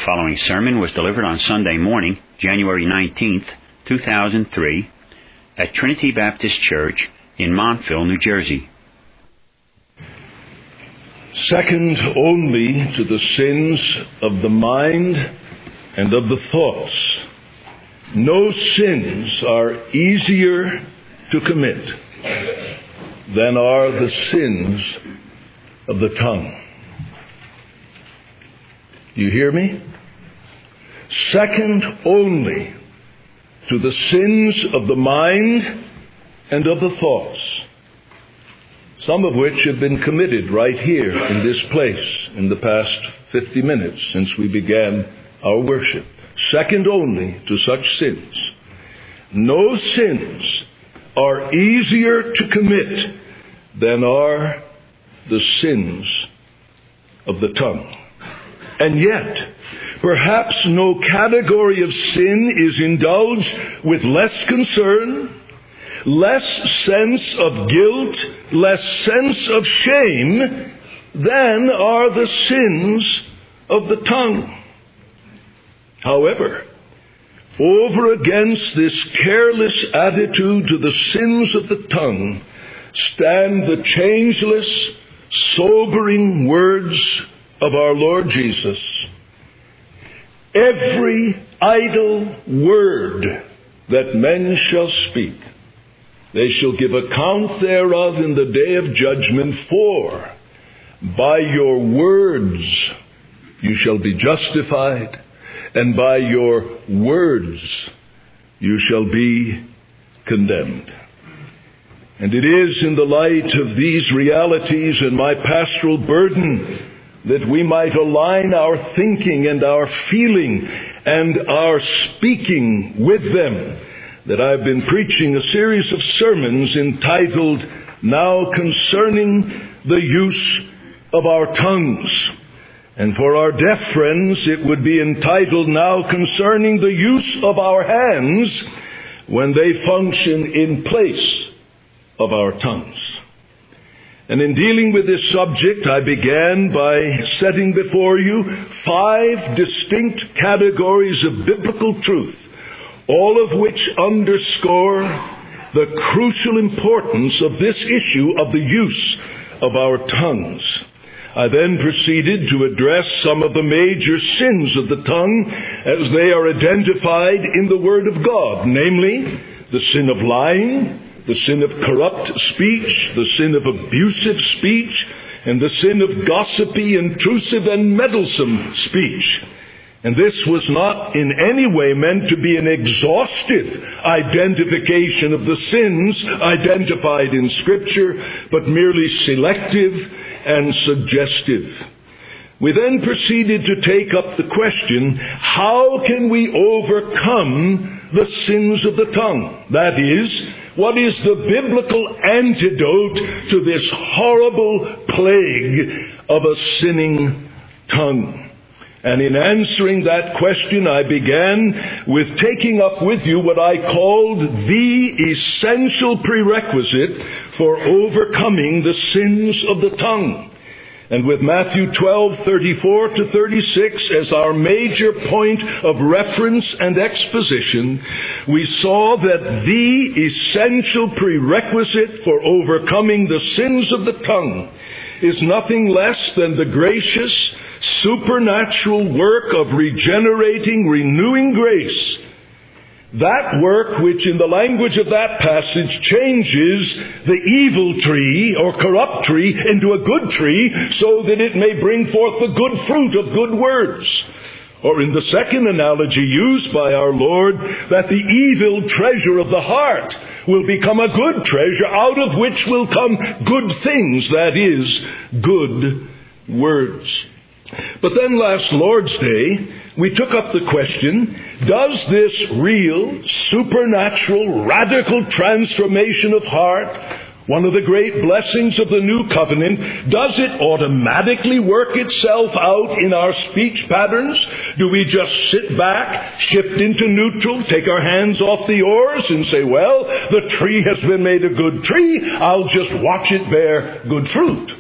following sermon was delivered on Sunday morning, January 19th, 2003, at Trinity Baptist Church in Montville, New Jersey. Second only to the sins of the mind and of the thoughts. No sins are easier to commit than are the sins of the tongue. You hear me? Second only to the sins of the mind and of the thoughts, some of which have been committed right here in this place in the past 50 minutes since we began our worship. Second only to such sins. No sins are easier to commit than are the sins of the tongue. And yet, perhaps no category of sin is indulged with less concern, less sense of guilt, less sense of shame than are the sins of the tongue. However, over against this careless attitude to the sins of the tongue stand the changeless, sobering words of our Lord Jesus. Every idle word that men shall speak, they shall give account thereof in the day of judgment, for by your words you shall be justified, and by your words you shall be condemned. And it is in the light of these realities and my pastoral burden that we might align our thinking and our feeling and our speaking with them, that I've been preaching a series of sermons entitled, Now Concerning the Use of Our Tongues. And for our deaf friends, it would be entitled, Now Concerning the Use of Our Hands when they function in place of our tongues. And in dealing with this subject, I began by setting before you 5 distinct categories of biblical truth, all of which underscore the crucial importance of this issue of the use of our tongues. I then proceeded to address some of the major sins of the tongue as they are identified in the Word of God, namely the sin of lying, the sin of corrupt speech, the sin of abusive speech, and the sin of gossipy, intrusive, and meddlesome speech. And this was not in any way meant to be an exhaustive identification of the sins identified in Scripture, but merely selective and suggestive. We then proceeded to take up the question, how can we overcome the sins of the tongue? That is, what is the biblical antidote to this horrible plague of a sinning tongue? And in answering that question, I began with taking up with you what I called the essential prerequisite for overcoming the sins of the tongue. And with Matthew 12:34 to 36 as our major point of reference and exposition, we saw that the essential prerequisite for overcoming the sins of the tongue is nothing less than the gracious, supernatural work of regenerating, renewing grace. That work which in the language of that passage changes the evil tree or corrupt tree into a good tree so that it may bring forth the good fruit of good words. Or in the second analogy used by our Lord, that the evil treasure of the heart will become a good treasure out of which will come good things, that is, good words. But then last Lord's Day, we took up the question, does this real, supernatural, radical transformation of heart, one of the great blessings of the New Covenant, does it automatically work itself out in our speech patterns? Do we just sit back, shift into neutral, take our hands off the oars and say, well, the tree has been made a good tree, I'll just watch it bear good fruit?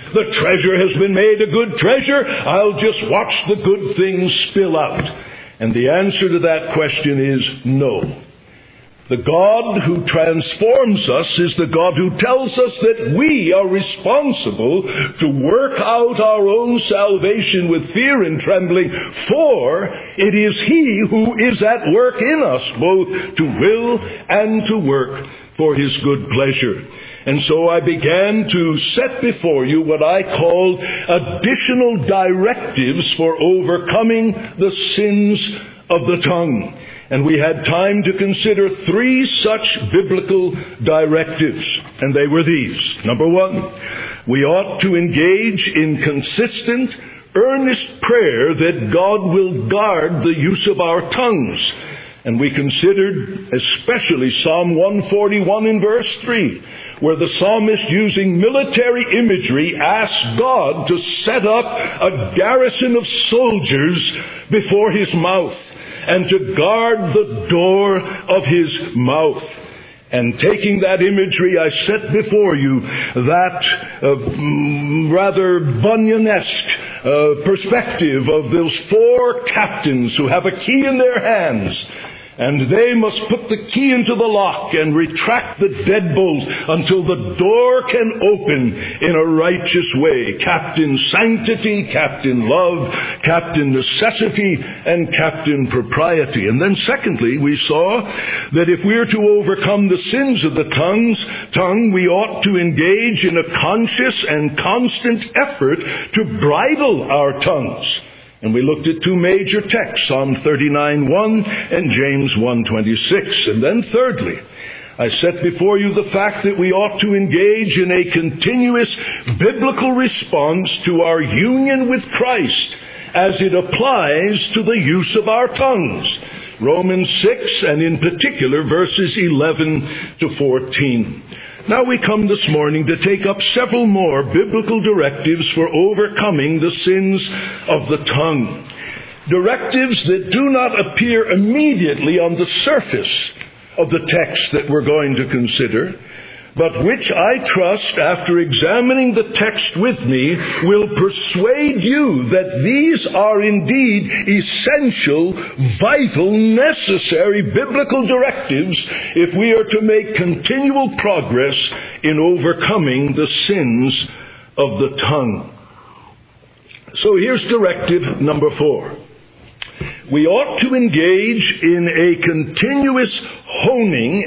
The treasure has been made a good treasure. I'll just watch the good things spill out. And the answer to that question is no. The God who transforms us is the God who tells us that we are responsible to work out our own salvation with fear and trembling, for it is He who is at work in us, both to will and to work for His good pleasure. And so I began to set before you what I called additional directives for overcoming the sins of the tongue. And we had time to consider 3 such biblical directives. And they were these. Number 1, we ought to engage in consistent, earnest prayer that God will guard the use of our tongues. And we considered especially Psalm 141 in verse 3, where the psalmist, using military imagery, asked God to set up a garrison of soldiers before his mouth and to guard the door of his mouth. And taking that imagery, I set before you that rather Bunyan-esque perspective of those 4 captains who have a key in their hands. And they must put the key into the lock and retract the deadbolt until the door can open in a righteous way. Captain Sanctity, Captain Love, Captain Necessity, and Captain Propriety. And then secondly, we saw that if we're to overcome the sins of the tongue, we ought to engage in a conscious and constant effort to bridle our tongues. And we looked at 2 major texts, Psalm 39:1 and James 1:26. And then thirdly, I set before you the fact that we ought to engage in a continuous biblical response to our union with Christ as it applies to the use of our tongues. Romans 6, and in particular verses 11 to 14. Now we come this morning to take up several more biblical directives for overcoming the sins of the tongue. Directives that do not appear immediately on the surface of the text that we're going to consider, but which I trust, after examining the text with me, will persuade you that these are indeed essential, vital, necessary biblical directives if we are to make continual progress in overcoming the sins of the tongue. So here's directive number 4. We ought to engage in a continuous honing,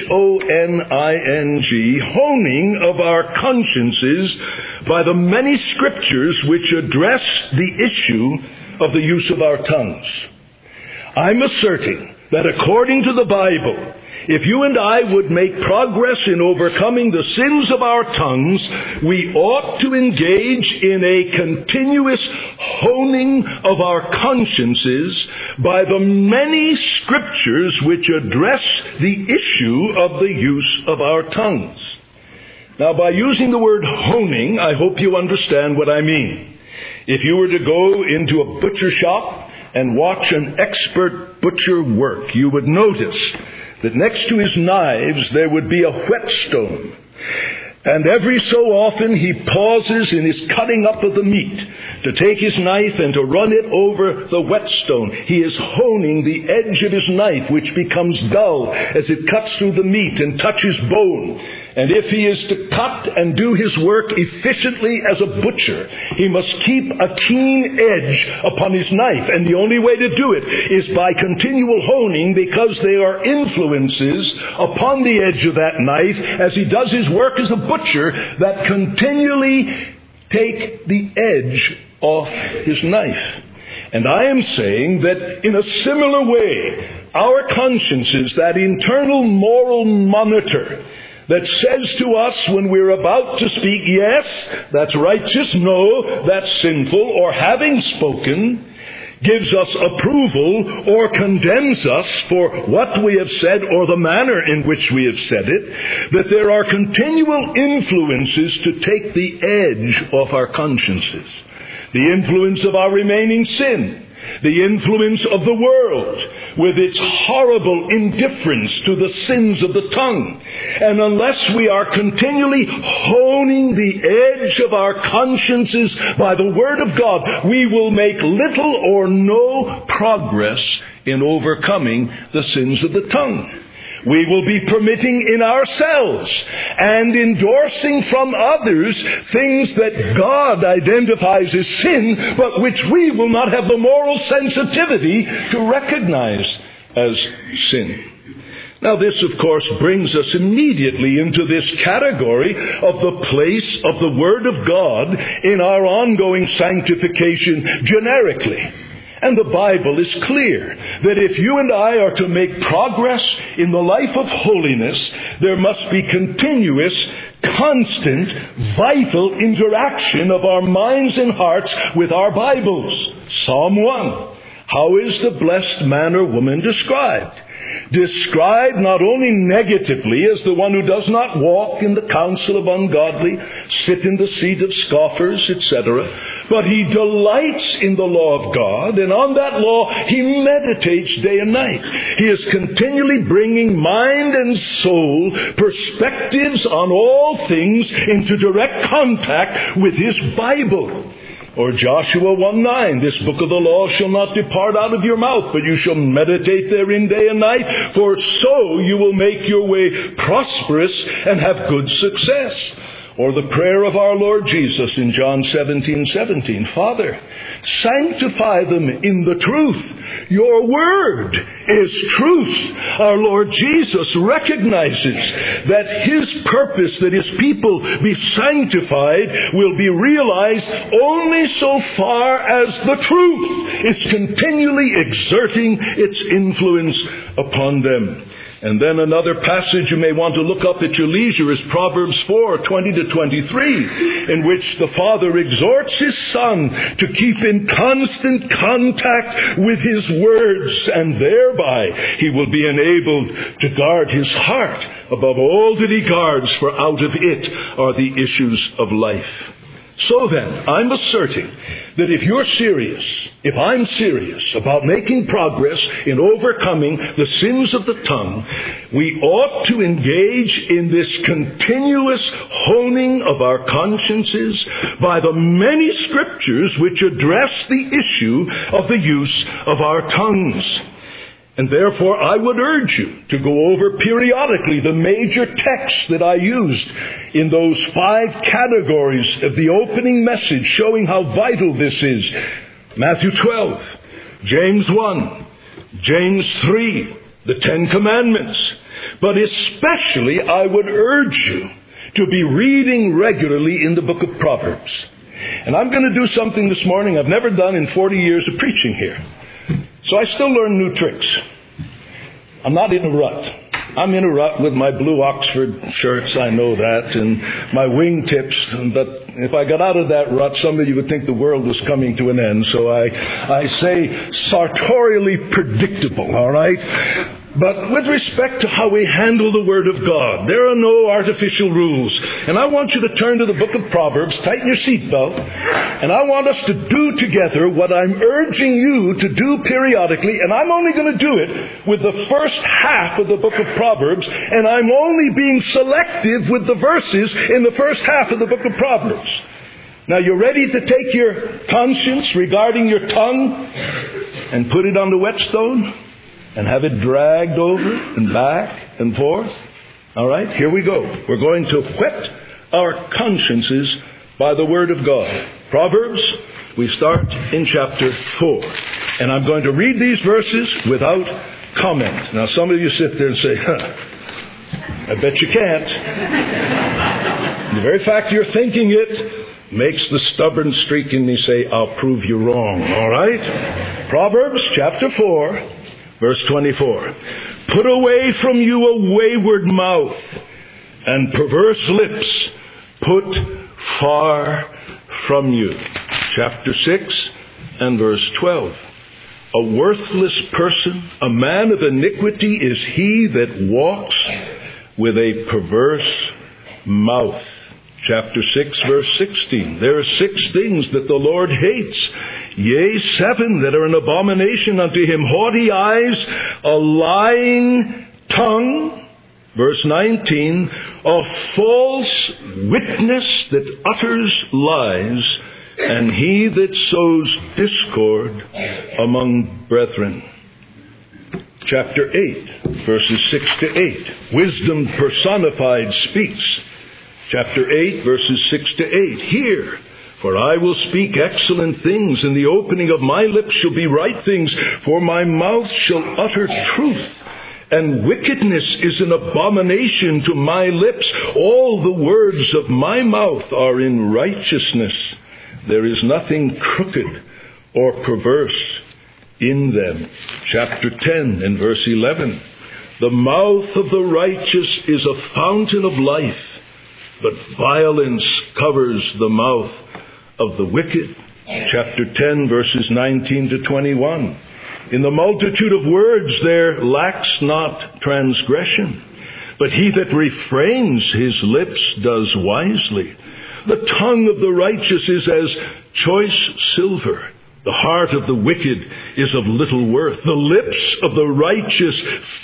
H-O-N-I-N-G, honing of our consciences by the many scriptures which address the issue of the use of our tongues. I'm asserting that according to the Bible, if you and I would make progress in overcoming the sins of our tongues, we ought to engage in a continuous honing of our consciences by the many scriptures which address the issue of the use of our tongues. Now, by using the word honing, I hope you understand what I mean. If you were to go into a butcher shop and watch an expert butcher work, you would notice that next to his knives there would be a whetstone. And every so often he pauses in his cutting up of the meat to take his knife and to run it over the whetstone. He is honing the edge of his knife, which becomes dull as it cuts through the meat and touches bone. And if he is to cut and do his work efficiently as a butcher, he must keep a keen edge upon his knife. And the only way to do it is by continual honing, because there are influences upon the edge of that knife as he does his work as a butcher that continually take the edge off his knife. And I am saying that in a similar way, our consciences, that internal moral monitor that says to us when we're about to speak, yes, that's righteous, no, that's sinful, or having spoken, gives us approval or condemns us for what we have said or the manner in which we have said it, that there are continual influences to take the edge off our consciences. The influence of our remaining sin, the influence of the world, with its horrible indifference to the sins of the tongue. And unless we are continually honing the edge of our consciences by the Word of God, we will make little or no progress in overcoming the sins of the tongue. We will be permitting in ourselves and endorsing from others things that God identifies as sin, but which we will not have the moral sensitivity to recognize as sin. Now this, of course, brings us immediately into this category of the place of the Word of God in our ongoing sanctification generically. And the Bible is clear that if you and I are to make progress in the life of holiness, there must be continuous, constant, vital interaction of our minds and hearts with our Bibles. Psalm 1. How is the blessed man or woman described? Described not only negatively as the one who does not walk in the counsel of ungodly, sit in the seat of scoffers, etc., but he delights in the law of God, and on that law he meditates day and night. He is continually bringing mind and soul, perspectives on all things, into direct contact with his Bible. Or Joshua 1:9, this book of the law shall not depart out of your mouth, but you shall meditate therein day and night, for so you will make your way prosperous and have good success. Or the prayer of our Lord Jesus in John 17:17, Father, sanctify them in the truth. Your word is truth. Our Lord Jesus recognizes that his purpose that his people be sanctified will be realized only so far as the truth is continually exerting its influence upon them. And then another passage you may want to look up at your leisure is Proverbs 4:20-23, in which the father exhorts his son to keep in constant contact with his words, and thereby he will be enabled to guard his heart above all that he guards, for out of it are the issues of life. So then, I'm asserting that if I'm serious about making progress in overcoming the sins of the tongue, we ought to engage in this continuous honing of our consciences by the many scriptures which address the issue of the use of our tongues. And therefore, I would urge you to go over periodically the major texts that I used in those 5 categories of the opening message, showing how vital this is. Matthew 12, James 1, James 3, the 10 Commandments. But especially, I would urge you to be reading regularly in the book of Proverbs. And I'm going to do something this morning I've never done in 40 years of preaching here. So I still learn new tricks. I'm not in a rut. I'm in a rut with my blue Oxford shirts, I know that, and my wingtips. But if I got out of that rut, somebody would think the world was coming to an end. So I say sartorially predictable, all right? But with respect to how we handle the Word of God, there are no artificial rules. And I want you to turn to the book of Proverbs, tighten your seatbelt, and I want us to do together what I'm urging you to do periodically, and I'm only going to do it with the first half of the book of Proverbs, and I'm only being selective with the verses in the first half of the book of Proverbs. Now, you're ready to take your conscience regarding your tongue and put it on the whetstone? And have it dragged over and back and forth? All right, here we go. We're going to whet our consciences by the Word of God. Proverbs, we start in chapter 4. And I'm going to read these verses without comment. Now, some of you sit there and say, I bet you can't. The very fact you're thinking it makes the stubborn streak in me say, I'll prove you wrong. All right? Proverbs chapter 4. Verse 24, put away from you a wayward mouth, and perverse lips put far from you. Chapter 6 and verse 12. A worthless person, a man of iniquity, is he that walks with a perverse mouth. Chapter 6, verse 16. There are 6 things that the Lord hates. Yea, 7 that are an abomination unto him, haughty eyes, a lying tongue. Verse 19, a false witness that utters lies, and he that sows discord among brethren. Chapter 8, verses 6 to 8. Wisdom personified speaks. Chapter 8, verses 6 to 8. Hear, for I will speak excellent things, and the opening of my lips shall be right things, for my mouth shall utter truth. And wickedness is an abomination to my lips. All the words of my mouth are in righteousness. There is nothing crooked or perverse in them. Chapter 10 and verse 11. The mouth of the righteous is a fountain of life, but violence covers the mouth of the wicked. Chapter 10 verses 19 to 21. In the multitude of words there lacks not transgression, but he that refrains his lips does wisely. The tongue of the righteous is as choice silver. The heart of the wicked is of little worth. The lips of the righteous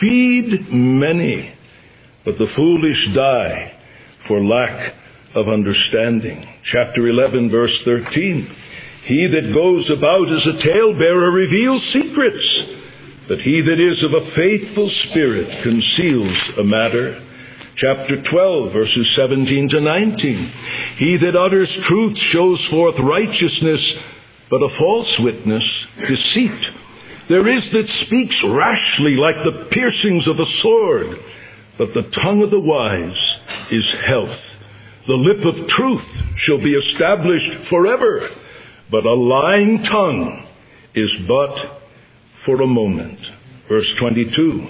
feed many, but the foolish die for lack of understanding. Chapter 11, verse 13. He that goes about as a talebearer reveals secrets, but he that is of a faithful spirit conceals a matter. Chapter 12, verses 17 to 19. He that utters truth shows forth righteousness, but a false witness, deceit. There is that speaks rashly like the piercings of a sword, but the tongue of the wise is health. The lip of truth shall be established forever, but a lying tongue is but for a moment. Verse 22.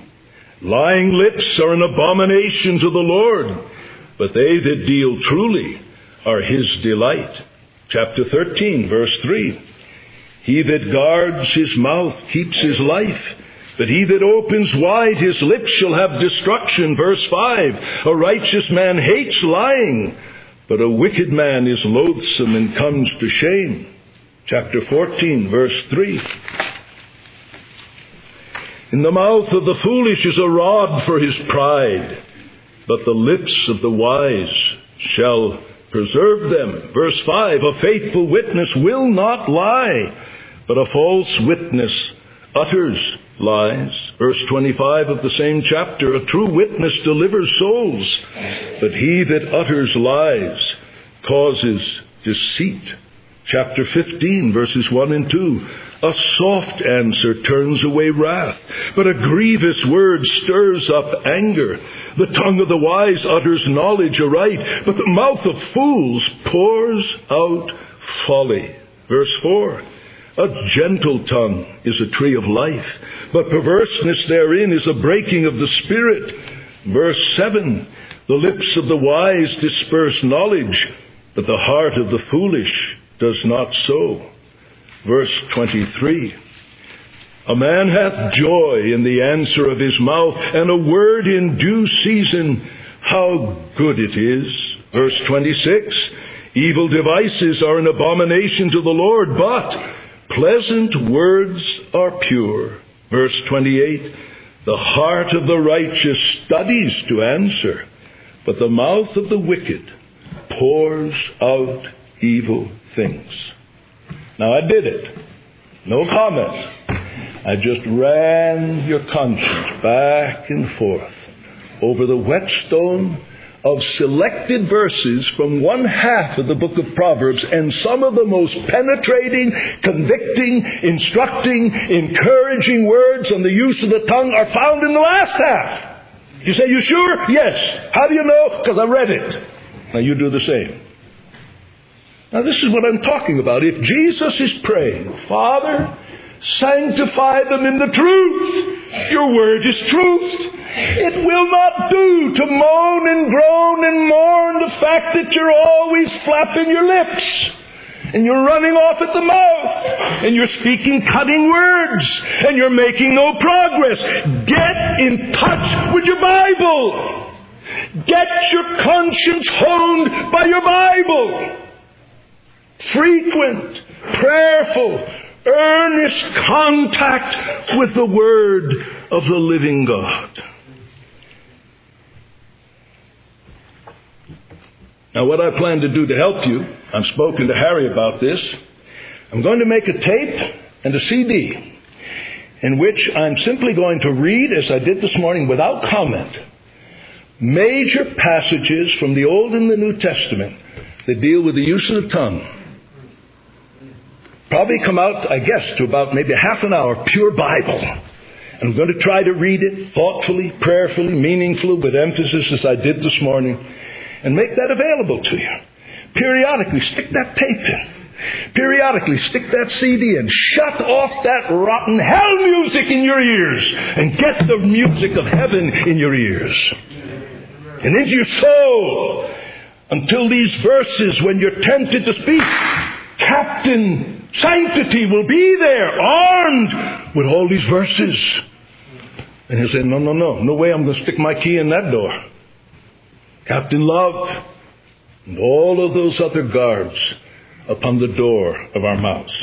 Lying lips are an abomination to the Lord, but they that deal truly are his delight. Chapter 13, verse 3. He that guards his mouth keeps his life, but he that opens wide his lips shall have destruction. Verse 5. A righteous man hates lying, but a wicked man is loathsome and comes to shame. Chapter 14, verse 3. In the mouth of the foolish is a rod for his pride, but the lips of the wise shall preserve them. Verse 5, a faithful witness will not lie, but a false witness utters lies. Verse 25 of the same chapter, a true witness delivers souls, but he that utters lies causes deceit. Chapter 15, verses 1 and 2. A soft answer turns away wrath, but a grievous word stirs up anger. The tongue of the wise utters knowledge aright, but the mouth of fools pours out folly. Verse 4. A gentle tongue is a tree of life, but perverseness therein is a breaking of the spirit. Verse 7. The lips of the wise disperse knowledge, but the heart of the foolish does not so. Verse 23. A man hath joy in the answer of his mouth, and a word in due season, how good it is. Verse 26. Evil devices are an abomination to the Lord, but pleasant words are pure. Verse 28. The heart of the righteous studies to answer, but the mouth of the wicked pours out evil things. Now I did it. No comment. I just ran your conscience back and forth over the whetstone of selected verses from one half of the book of Proverbs, and some of the most penetrating, convicting, instructing, encouraging words on the use of the tongue are found in the last half. You say, you sure? Yes. How do you know? Because I read it. Now you do the same. Now this is what I'm talking about. If Jesus is praying, Father, sanctify them in the truth. Your word is truth. It will not do to moan and groan and mourn the fact that you're always flapping your lips and you're running off at the mouth and you're speaking cutting words and you're making no progress. Get in touch with your Bible. Get your conscience honed by your Bible. Frequent, prayerful, earnest contact with the Word of the living God. Now, what I plan to do to help you, I've spoken to Harry about this, I'm going to make a tape and a CD in which I'm simply going to read, as I did this morning, without comment, major passages from the Old and the New Testament that deal with the use of the tongue. Probably come out, I guess, to about maybe half an hour, pure Bible. And I'm going to try to read it thoughtfully, prayerfully, meaningfully, with emphasis as I did this morning, and make that available to you. Periodically, stick that tape in. Periodically, stick that CD in. Shut off that rotten hell music in your ears and get the music of heaven in your ears and into your soul until these verses, when you're tempted to speak, Captain Sanctity will be there, armed with all these verses. And he'll say, no way I'm going to stick my key in that door. Captain Love and all of those other guards upon the door of our mouths.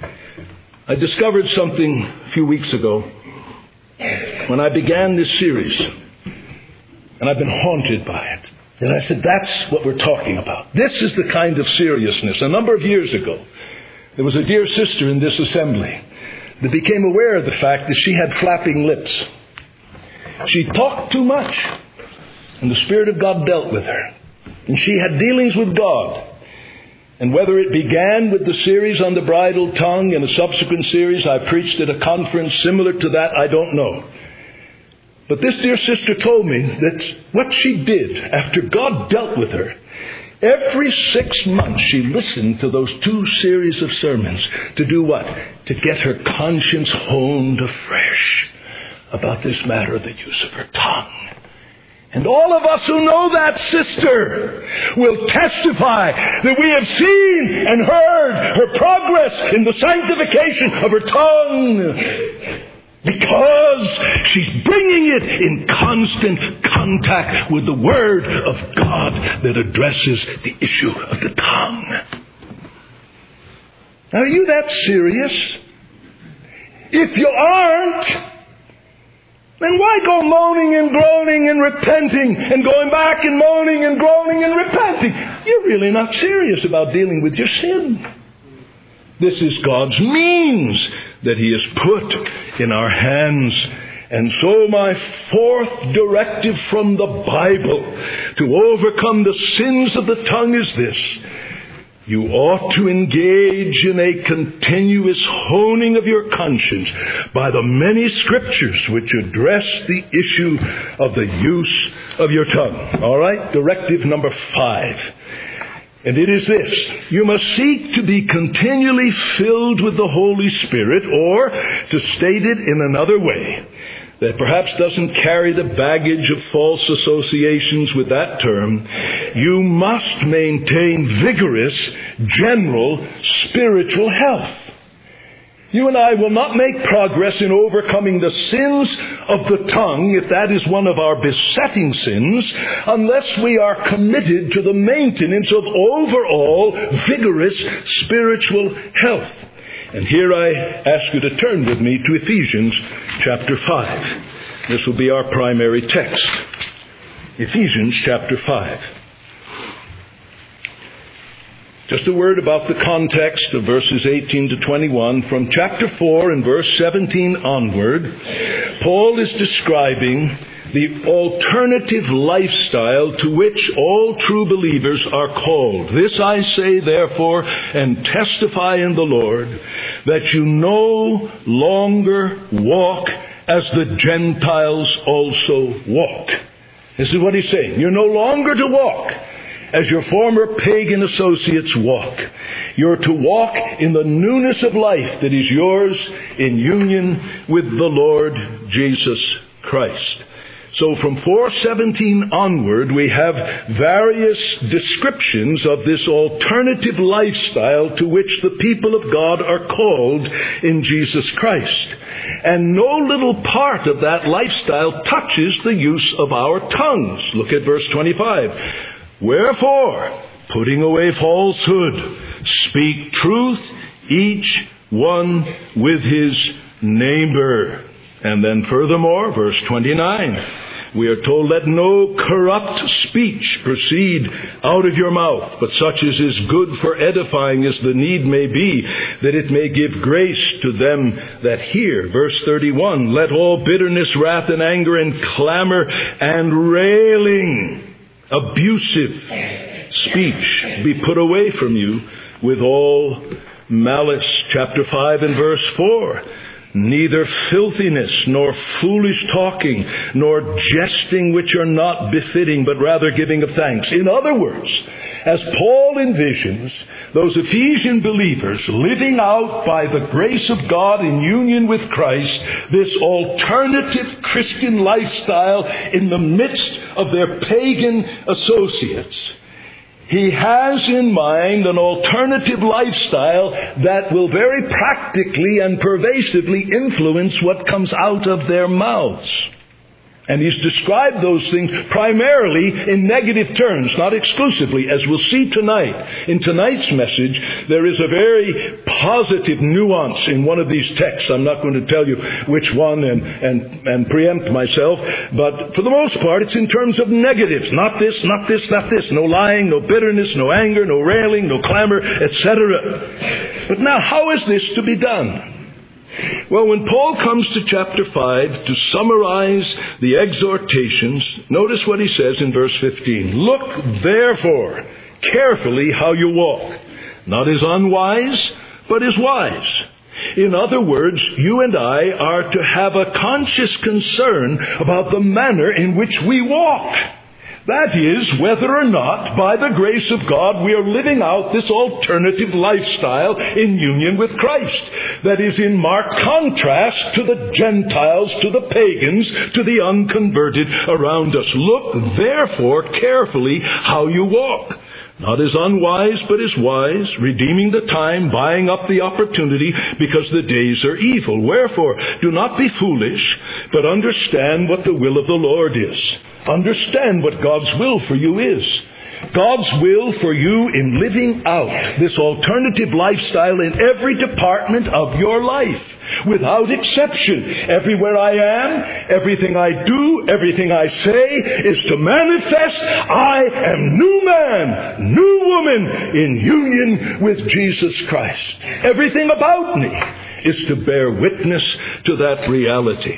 I discovered something a few weeks ago when I began this series, and I've been haunted by it. And I said, that's what we're talking about. This is the kind of seriousness. A number of years ago, there was a dear sister in this assembly that became aware of the fact that she had flapping lips. She talked too much, and the Spirit of God dealt with her. And she had dealings with God. And whether it began with the series on the bridle tongue and a subsequent series I preached at a conference similar to that, I don't know. But this dear sister told me that what she did after God dealt with her, every 6 months she listened to those 2 series of sermons. To do what? To get her conscience honed afresh about this matter of the use of her tongue. And all of us who know that sister will testify that we have seen and heard her progress in the sanctification of her tongue, because she's bringing it in constant contact with the Word of God that addresses the issue of the tongue. Now, are you that serious? If you aren't, then why go moaning and groaning and repenting and going back and moaning and groaning and repenting? You're really not serious about dealing with your sin. This is God's means that He has put in our hands. And so my 4th directive from the Bible to overcome the sins of the tongue is this. You ought to engage in a continuous honing of your conscience by the many scriptures which address the issue of the use of your tongue. All right? Directive number 5. And it is this. You must seek to be continually filled with the Holy Spirit, or, to state it in another way, that perhaps doesn't carry the baggage of false associations with that term, you must maintain vigorous, general, spiritual health. You and I will not make progress in overcoming the sins of the tongue, if that is one of our besetting sins, unless we are committed to the maintenance of overall vigorous spiritual health. And here I ask you to turn with me to Ephesians chapter 5. This will be our primary text. Ephesians chapter 5. Just a word about the context of verses 18 to 21. From chapter 4 and verse 17 onward, Paul is describing the alternative lifestyle to which all true believers are called. This I say, therefore, and testify in the Lord, that you no longer walk as the Gentiles also walk. This is what he's saying. You're no longer to walk as your former pagan associates walk. You're to walk in the newness of life that is yours in union with the Lord Jesus Christ. So from 4:17 onward, we have various descriptions of this alternative lifestyle to which the people of God are called in Jesus Christ. And no little part of that lifestyle touches the use of our tongues. Look at verse 25. Wherefore, putting away falsehood, speak truth, each one with his neighbor. And then furthermore, verse 29, we are told, let no corrupt speech proceed out of your mouth, but such as is good for edifying as the need may be, that it may give grace to them that hear. Verse 31, let all bitterness, wrath, and anger, and clamor, and railing, abusive speech be put away from you with all malice. Chapter 5 and verse 4. Neither filthiness, nor foolish talking, nor jesting which are not befitting, but rather giving of thanks. In other words, as Paul envisions those Ephesian believers living out by the grace of God in union with Christ, this alternative Christian lifestyle in the midst of their pagan associates, he has in mind an alternative lifestyle that will very practically and pervasively influence what comes out of their mouths. And he's described those things primarily in negative terms, not exclusively. As we'll see tonight, in tonight's message, there is a very positive nuance in one of these texts. I'm not going to tell you which one and preempt myself, but for the most part, it's in terms of negatives. Not this, not this, not this. No lying, no bitterness, no anger, no railing, no clamor, etc. But now, how is this to be done? Well, when Paul comes to chapter 5 to summarize the exhortations, notice what he says in verse 15. Look, therefore, carefully how you walk, not as unwise, but as wise. In other words, you and I are to have a conscious concern about the manner in which we walk. That is, whether or not, by the grace of God, we are living out this alternative lifestyle in union with Christ. That is in marked contrast to the Gentiles, to the pagans, to the unconverted around us. Look, therefore, carefully how you walk. Not as unwise, but as wise, redeeming the time, buying up the opportunity, because the days are evil. Wherefore, do not be foolish, but understand what the will of the Lord is. Understand what God's will for you is. God's will for you in living out this alternative lifestyle in every department of your life, without exception. Everywhere I am, everything I do, everything I say is to manifest I am new man, new woman in union with Jesus Christ. Everything about me is to bear witness to that reality.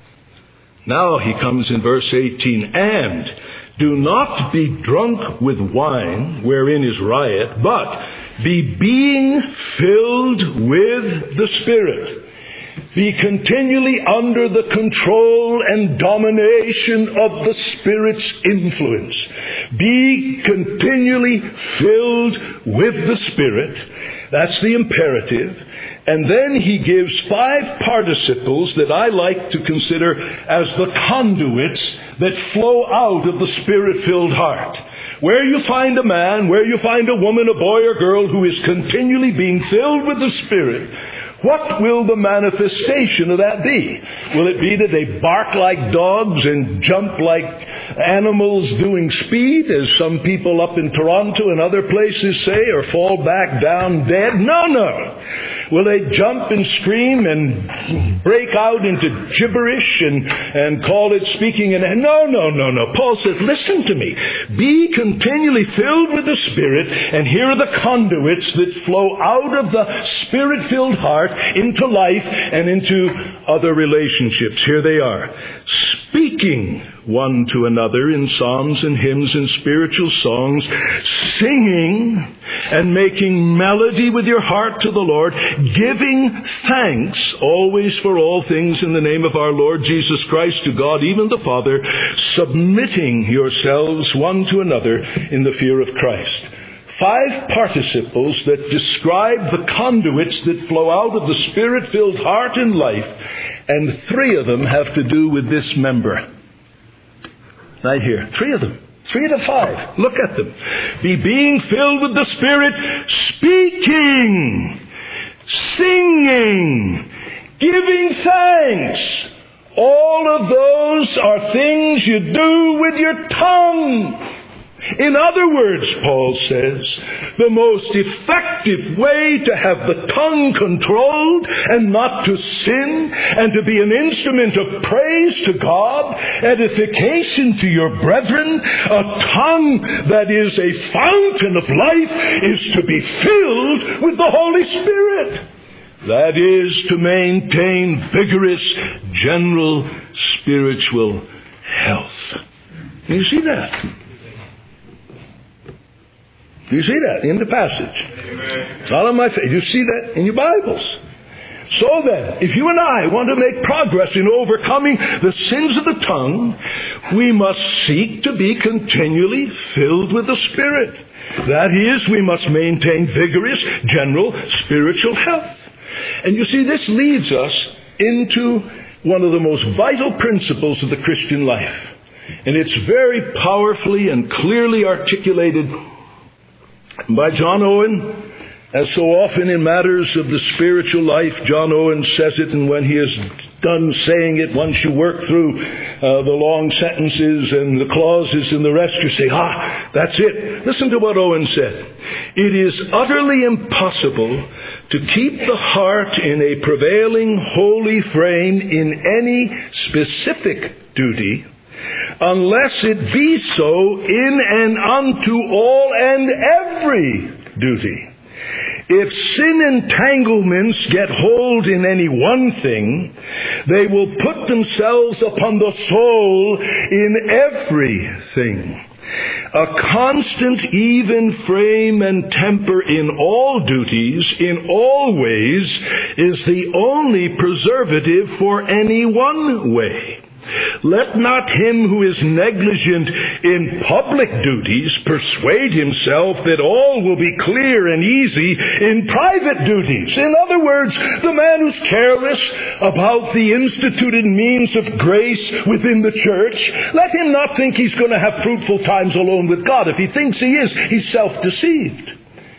Now he comes in verse 18, and do not be drunk with wine, wherein is riot, but be being filled with the Spirit. Be continually under the control and domination of the Spirit's influence. Be continually filled with the Spirit. That's the imperative. And then he gives 5 participles that I like to consider as the conduits that flow out of the Spirit-filled heart. Where you find a man, where you find a woman, a boy or girl who is continually being filled with the Spirit, what will the manifestation of that be? Will it be that they bark like dogs and jump like animals doing speed, as some people up in Toronto and other places say, or fall back down dead? No. Will they jump and scream and break out into gibberish and call it speaking? No. Paul says, listen to me. Be continually filled with the Spirit, and here are the conduits that flow out of the Spirit-filled heart into life and into other relationships. Here they are. Speaking one to another in psalms and hymns and spiritual songs, singing and making melody with your heart to the Lord, giving thanks always for all things in the name of our Lord Jesus Christ to God, even the Father, submitting yourselves one to another in the fear of Christ. 5 participles that describe the conduits that flow out of the Spirit-filled heart and life, and 3 of them have to do with this member. Right here. 3 of them. 3 to 5. Look at them. Be being filled with the Spirit, speaking, singing, giving thanks. All of those are things you do with your tongue. In other words, Paul says, the most effective way to have the tongue controlled and not to sin and to be an instrument of praise to God, edification to your brethren, a tongue that is a fountain of life, is to be filled with the Holy Spirit. That is to maintain vigorous, general spiritual health. You see that? You see that in the passage? It's not on my face. You see that in your Bibles. So then, if you and I want to make progress in overcoming the sins of the tongue, we must seek to be continually filled with the Spirit. That is, we must maintain vigorous, general spiritual health. And you see, this leads us into one of the most vital principles of the Christian life. And it's very powerfully and clearly articulated by John Owen. As so often in matters of the spiritual life, John Owen says it, and when he is done saying it, once you work through the long sentences and the clauses and the rest, you say, that's it. Listen to what Owen said. It is utterly impossible to keep the heart in a prevailing holy frame in any specific duty, unless it be so in and unto all and every duty. If sin entanglements get hold in any one thing, they will put themselves upon the soul in everything. A constant, even frame and temper in all duties, in all ways, is the only preservative for any one way. Let not him who is negligent in public duties persuade himself that all will be clear and easy in private duties. In other words, the man who's careless about the instituted means of grace within the church, let him not think he's going to have fruitful times alone with God. If he thinks he is, he's self-deceived.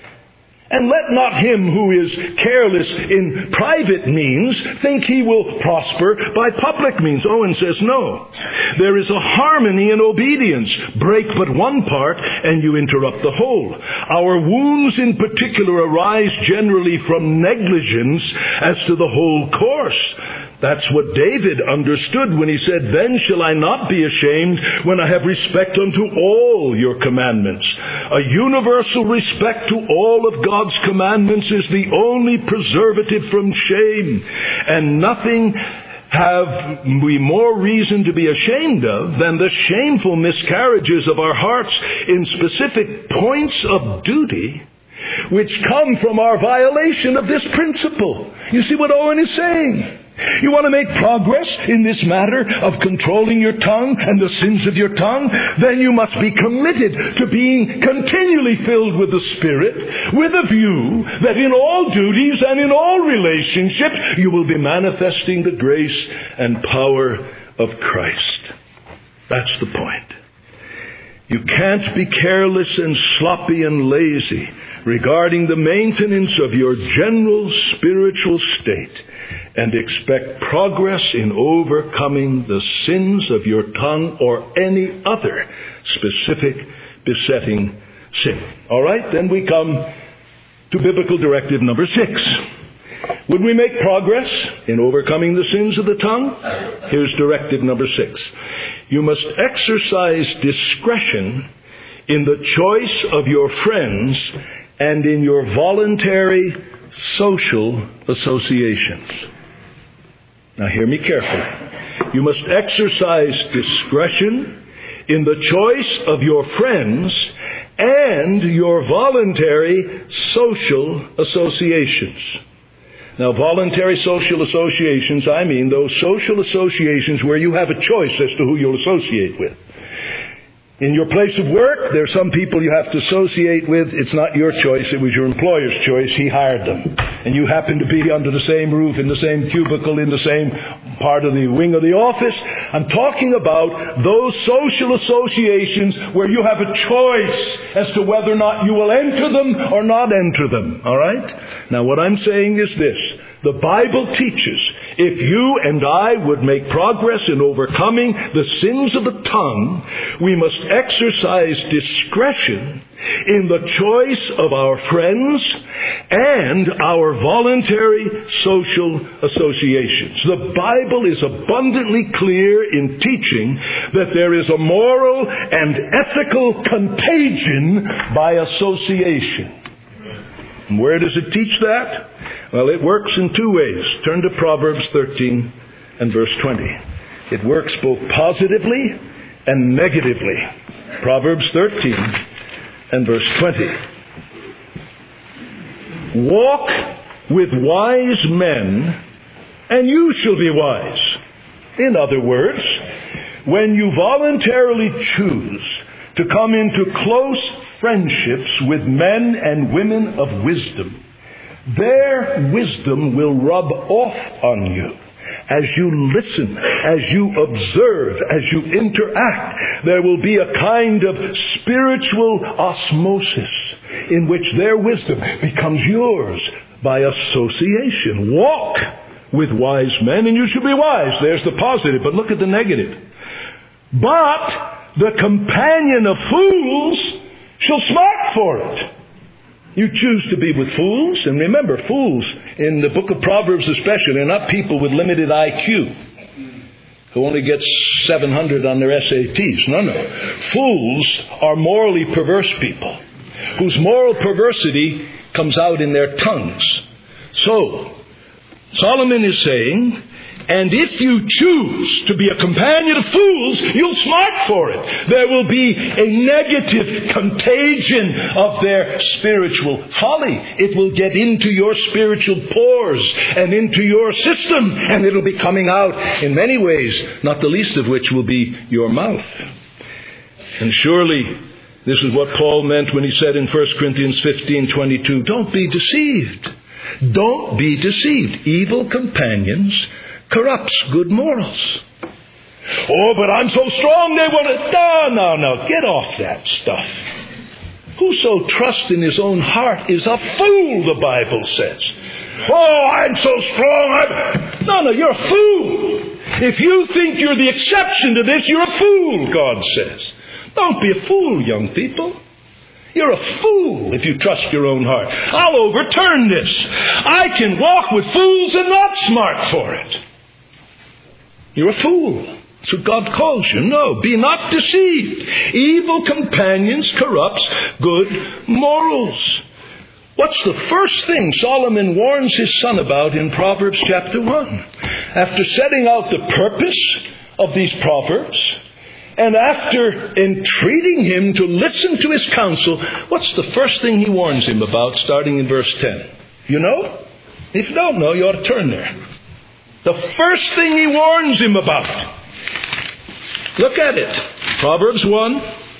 And let not him who is careless in private means think he will prosper by public means. Owen says no. There is a harmony in obedience. Break but one part and you interrupt the whole. Our wounds in particular arise generally from negligence as to the whole course. That's what David understood when he said, "Then shall I not be ashamed when I have respect unto all your commandments." A universal respect to all of God's commandments is the only preservative from shame. And nothing have we more reason to be ashamed of than the shameful miscarriages of our hearts in specific points of duty, which come from our violation of this principle. You see what Owen is saying? You want to make progress in this matter of controlling your tongue and the sins of your tongue? Then you must be committed to being continually filled with the Spirit, with a view that in all duties and in all relationships you will be manifesting the grace and power of Christ. That's the point. You can't be careless and sloppy and lazy regarding the maintenance of your general spiritual state and expect progress in overcoming the sins of your tongue or any other specific besetting sin. All right, then we come to biblical directive number 6. Would we make progress in overcoming the sins of the tongue? Here's directive number 6. You must exercise discretion in the choice of your friends and in your voluntary social associations. Now hear me carefully. You must exercise discretion in the choice of your friends and your voluntary social associations. Now, voluntary social associations, I mean those social associations where you have a choice as to who you'll associate with. In your place of work, there are some people you have to associate with. It's not your choice. It was your employer's choice. He hired them. And you happen to be under the same roof, in the same cubicle, in the same part of the wing of the office. I'm talking about those social associations where you have a choice as to whether or not you will enter them or not enter them. All right? Now, what I'm saying is this. The Bible teaches If you and I would make progress in overcoming the sins of the tongue, we must exercise discretion in the choice of our friends and our voluntary social associations. The Bible is abundantly clear in teaching that there is a moral and ethical contagion by association. And where does it teach that? Well, it works in two ways. Turn to Proverbs 13 and verse 20. It works both positively and negatively. Proverbs 13 and verse 20. Walk with wise men, and you shall be wise. In other words, when you voluntarily choose to come into close friendships with men and women of wisdom, their wisdom will rub off on you. As you listen, as you observe, as you interact, there will be a kind of spiritual osmosis in which their wisdom becomes yours by association. Walk with wise men, and you shall be wise. There's the positive, but look at the negative. But the companion of fools shall smart for it. You choose to be with fools, and remember, fools, in the book of Proverbs especially, are not people with limited IQ, who only get 700 on their SATs. No. Fools are morally perverse people, whose moral perversity comes out in their tongues. So, Solomon is saying, and if you choose to be a companion of fools, you'll smart for it. There will be a negative contagion of their spiritual folly. It will get into your spiritual pores and into your system, and it'll be coming out in many ways, not the least of which will be your mouth. And surely this is what Paul meant when he said in 1 Corinthians 15:22, don't be deceived. Don't be deceived. Evil companions corrupts good morals. Oh, but I'm so strong they want to... No. Get off that stuff. Whoso trusts in his own heart is a fool, the Bible says. Oh, I'm so strong. No, you're a fool. If you think you're the exception to this, you're a fool, God says. Don't be a fool, young people. You're a fool if you trust your own heart. I'll overturn this. I can walk with fools and not smart for it. You're a fool. That's what God calls you. No, be not deceived. Evil companions corrupts good morals. What's the first thing Solomon warns his son about in Proverbs chapter 1? After setting out the purpose of these Proverbs, and after entreating him to listen to his counsel, what's the first thing he warns him about, starting in verse 10? You know? If you don't know, you ought to turn there. The first thing he warns him about. Look at it. Proverbs 1.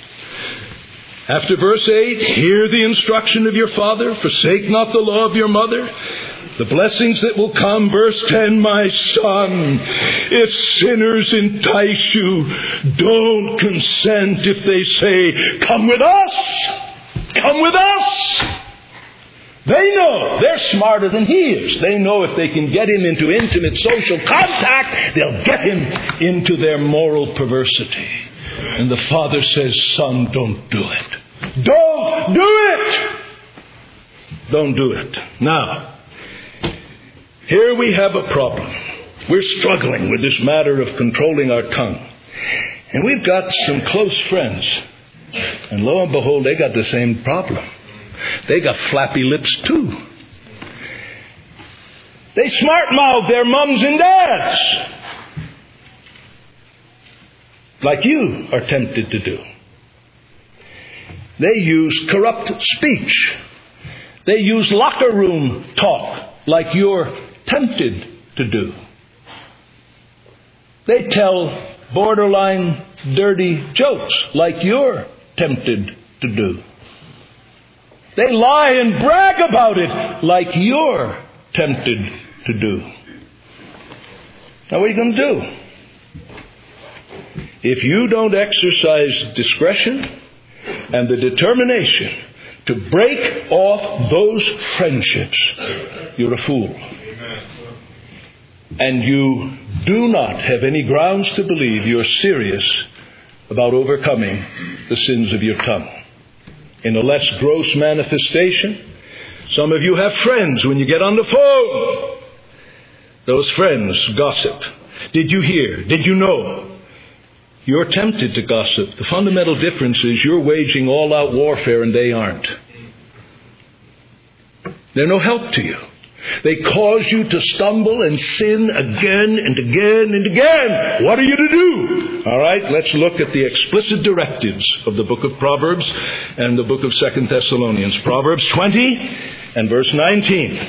After verse 8, hear the instruction of your father, forsake not the law of your mother. The blessings that will come, verse 10, my son, if sinners entice you, don't consent if they say, come with us, come with us. They know they're smarter than he is. They know if they can get him into intimate social contact, they'll get him into their moral perversity. And the father says, son, don't do it. Don't do it. Don't do it. Now, here we have a problem. We're struggling with this matter of controlling our tongue. And we've got some close friends. And lo and behold, they got the same problem. They got flappy lips too. They smart-mouth their mums and dads, like you are tempted to do. They use corrupt speech. They use locker room talk, like you're tempted to do. They tell borderline dirty jokes, like you're tempted to do. They lie and brag about it, like you're tempted to do. Now, what are you going to do? If you don't exercise discretion and the determination to break off those friendships, you're a fool. and you do not have any grounds to believe you're serious about overcoming the sins of your tongue. In a less gross manifestation, some of you have friends when you get on the phone. Those friends gossip. Did you hear? Did you know? You're tempted to gossip. The fundamental difference is you're waging all-out warfare and they aren't. They're no help to you. They cause you to stumble and sin again and again and again. What are you to do? All right, let's look at the explicit directives of the book of Proverbs and the book of 2 Thessalonians. Proverbs 20 and verse 19.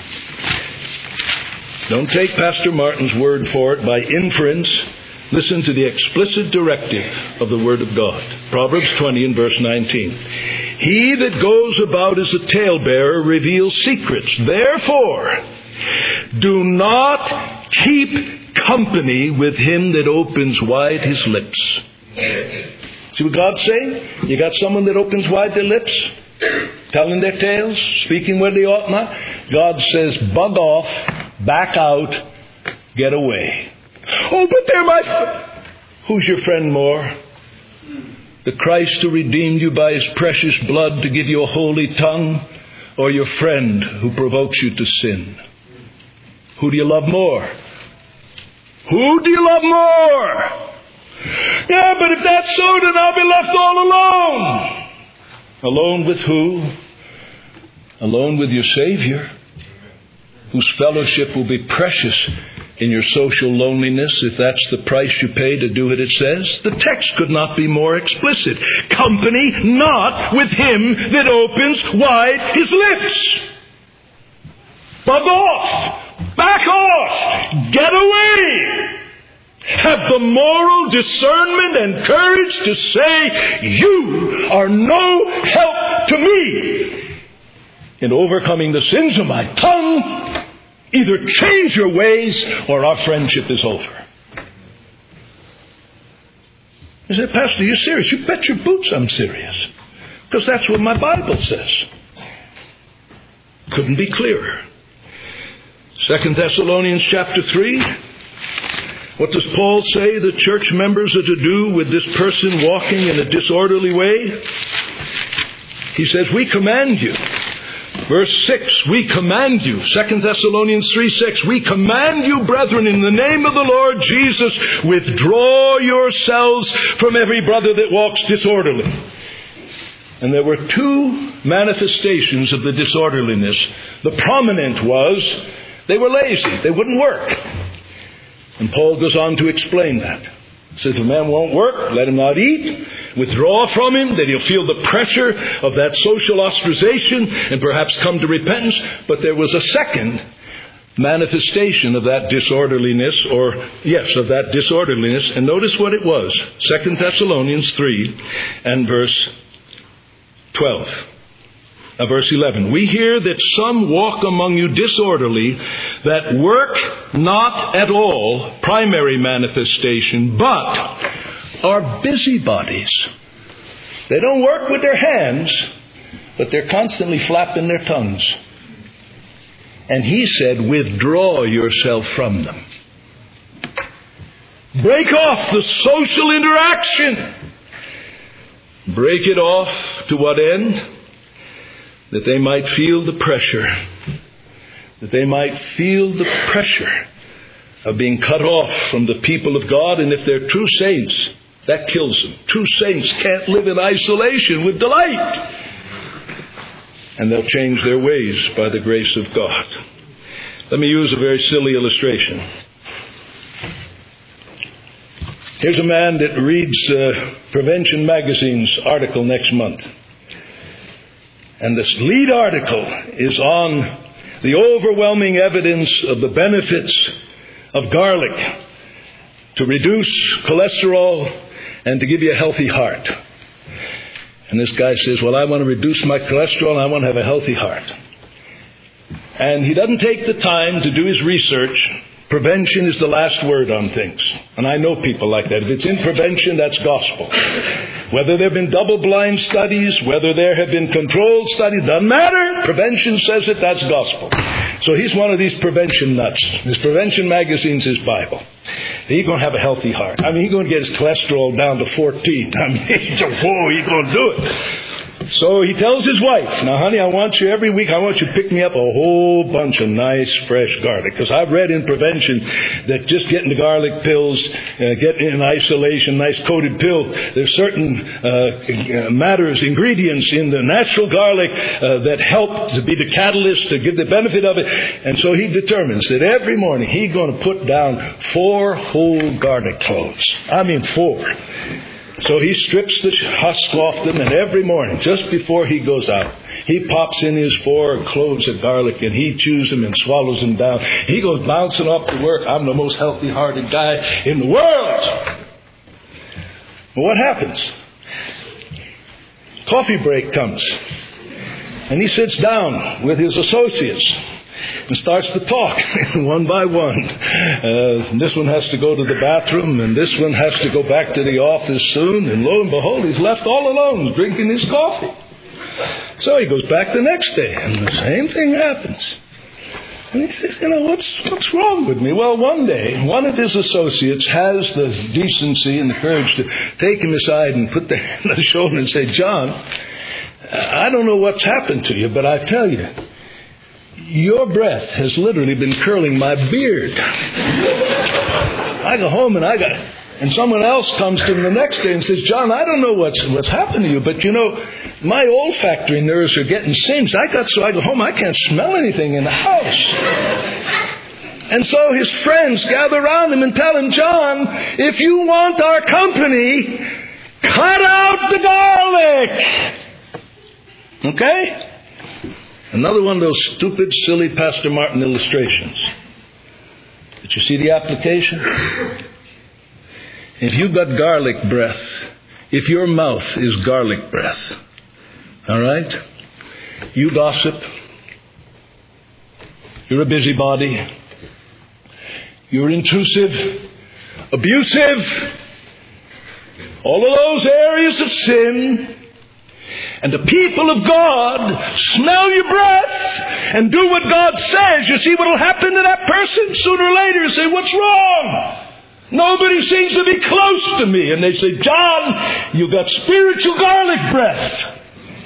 Don't take Pastor Martin's word for it by inference. Listen to the explicit directive of the Word of God. Proverbs 20 and verse 19. He that goes about as a talebearer reveals secrets. Therefore, do not keep company with him that opens wide his lips. See what God's saying? You got someone that opens wide their lips, telling their tales, speaking where they ought not. God says, bug off, back out, get away. Oh, but they're my friend. Who's your friend more? The Christ who redeemed you by his precious blood to give you a holy tongue, or your friend who provokes you to sin? Who do you love more? Who do you love more? Yeah, but if that's so, then I'll be left all alone. Alone with who? Alone with your Savior, whose fellowship will be precious in your social loneliness, if that's the price you pay to do what it says. The text could not be more explicit. Company not with him that opens wide his lips. Bug off. Back off. Get away. Have the moral discernment and courage to say, you are no help to me in overcoming the sins of my tongue. Either change your ways or our friendship is over. You say, Pastor, you're serious? You bet your boots I'm serious. Because that's what my Bible says. Couldn't be clearer. 2 Thessalonians chapter 3. What does Paul say the church members are to do with this person walking in a disorderly way? He says, we command you. Verse 6, we command you. 2 Thessalonians 3:6, we command you, brethren, in the name of the Lord Jesus, withdraw yourselves from every brother that walks disorderly. And there were two manifestations of the disorderliness. The prominent was they were lazy. They wouldn't work. And Paul goes on to explain that. He says, if a man won't work, let him not eat. Withdraw from him, that he'll feel the pressure of that social ostracization and perhaps come to repentance. But there was a second manifestation of that disorderliness, of that disorderliness. And notice what it was. 2 Thessalonians 3 and verse 12. Verse 11. We hear that some walk among you disorderly, that work not at all, primary manifestation, but are busybodies. They don't work with their hands, but they're constantly flapping their tongues. And he said, withdraw yourself from them. Break off the social interaction. Break it off to what end? That they might feel the pressure. That they might feel the pressure of being cut off from the people of God. And if they're true saints, that kills them. True saints can't live in isolation with delight. And they'll change their ways by the grace of God. Let me use a very silly illustration. Here's a man that reads Prevention Magazine's article next month. And this lead article is on the overwhelming evidence of the benefits of garlic to reduce cholesterol and to give you a healthy heart. And this guy says, well, I want to reduce my cholesterol and I want to have a healthy heart. And he doesn't take the time to do his research Prevention is the last word on things. And I know people like that. If it's in prevention, that's gospel. Whether there have been double-blind studies, whether there have been controlled studies, doesn't matter. Prevention says it, that's gospel. So he's one of these prevention nuts. His prevention magazine's his Bible. He's going to have a healthy heart. I mean, he's going to get his cholesterol down to 14. I mean, he's going to do it. So he tells his wife, now honey, I want you every week, I want you to pick me up a whole bunch of nice fresh garlic. Because I've read in prevention that just getting the garlic pills, getting in isolation, nice coated pill, there's certain matters, ingredients in the natural garlic that help to be the catalyst to give the benefit of it. And so he determines that every morning he's going to put down 4 whole garlic cloves. I mean 4. So he strips the husk off them, and every morning, just before he goes out, he pops in his 4 cloves of garlic, and he chews them and swallows them down. He goes bouncing off to work. I'm the most healthy-hearted guy in the world. Well, what happens? Coffee break comes, and he sits down with his associates and starts to talk one by one. This one has to go to the bathroom, and this one has to go back to the office soon. And lo and behold, he's left all alone drinking his coffee. So he goes back the next day, and the same thing happens. And he says, what's wrong with me? Well, one day, one of his associates has the decency and the courage to take him aside and put their hand on his shoulder and say, John, I don't know what's happened to you, but I tell you, your breath has literally been curling my beard. I go home and someone else comes to me the next day and says, John, I don't know what's happened to you, but my olfactory nerves are getting singed. So I go home, I can't smell anything in the house. And so his friends gather around him and tell him, John, if you want our company, cut out the garlic. Okay? Another one of those stupid, silly Pastor Martin illustrations. Did you see the application? If you've got garlic breath, if your mouth is garlic breath, all right? You gossip. You're a busybody. You're intrusive, abusive. All of those areas of sin. And the people of God smell your breath and do what God says. You see what will happen to that person? Sooner or later you say, what's wrong? Nobody seems to be close to me. And they say, John, you got spiritual garlic breath.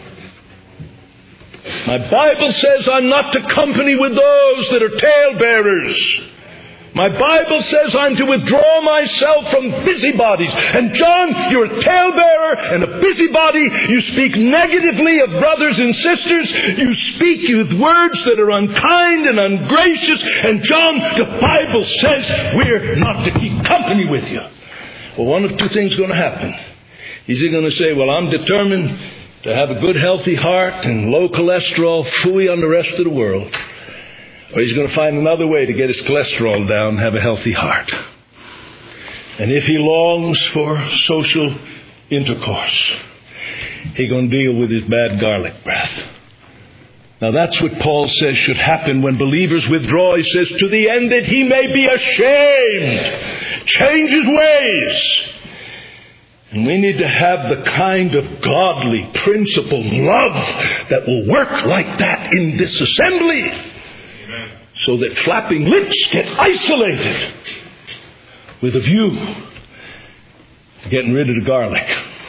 My Bible says I'm not to company with those that are talebearers. My Bible says I'm to withdraw myself from busybodies. And John, you're a talebearer and a busybody. You speak negatively of brothers and sisters. You speak with words that are unkind and ungracious. And John, the Bible says we're not to keep company with you. Well, one of 2 things is going to happen. He's either going to say, well, I'm determined to have a good, healthy heart and low cholesterol, phooey on the rest of the world. Or he's going to find another way to get his cholesterol down and have a healthy heart. And if he longs for social intercourse, he's going to deal with his bad garlic breath. Now that's what Paul says should happen when believers withdraw. He says, to the end that he may be ashamed, change his ways. And we need to have the kind of godly, principled love that will work like that in this assembly. So that flapping lips get isolated with a view to getting rid of the garlic.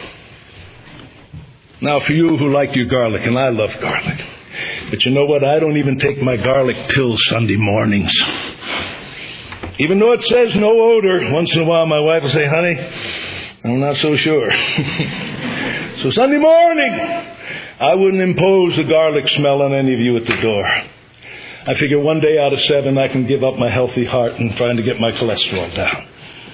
Now for you who like your garlic, and I love garlic, but you know what? I don't even take my garlic pills Sunday mornings. Even though it says no odor, once in a while my wife will say, honey, I'm not so sure. So Sunday morning, I wouldn't impose a garlic smell on any of you at the door. I figure one day out of 7 I can give up my healthy heart and trying to get my cholesterol down.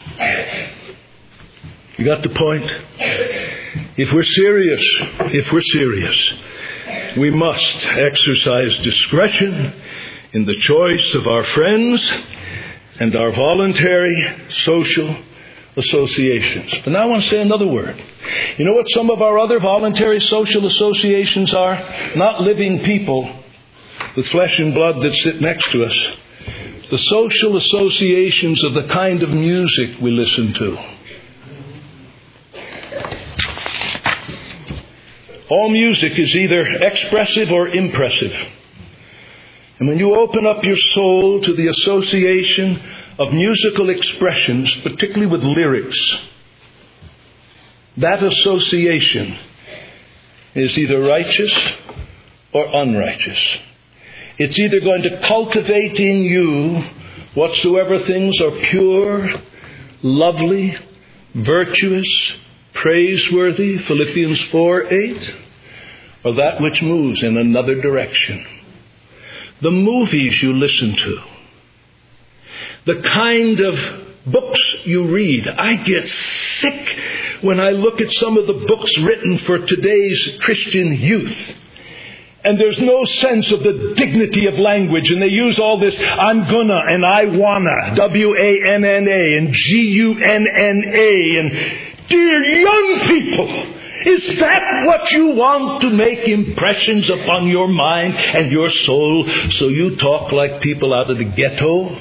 You got the point? If we're serious, we must exercise discretion in the choice of our friends and our voluntary social associations. But now I want to say another word. You know what some of our other voluntary social associations are? Not living people with flesh and blood that sit next to us, the social associations of the kind of music we listen to. All music is either expressive or impressive. And when you open up your soul to the association of musical expressions, particularly with lyrics, that association is either righteous or unrighteous. It's either going to cultivate in you whatsoever things are pure, lovely, virtuous, praiseworthy, Philippians 4:8, or that which moves in another direction. The movies you listen to, the kind of books you read. I get sick when I look at some of the books written for today's Christian youth. And there's no sense of the dignity of language. And they use all this I'm gonna and I wanna, W-A-N-N-A and G-U-N-N-A. And dear young people, is that what you want to make impressions upon your mind and your soul so you talk like people out of the ghetto?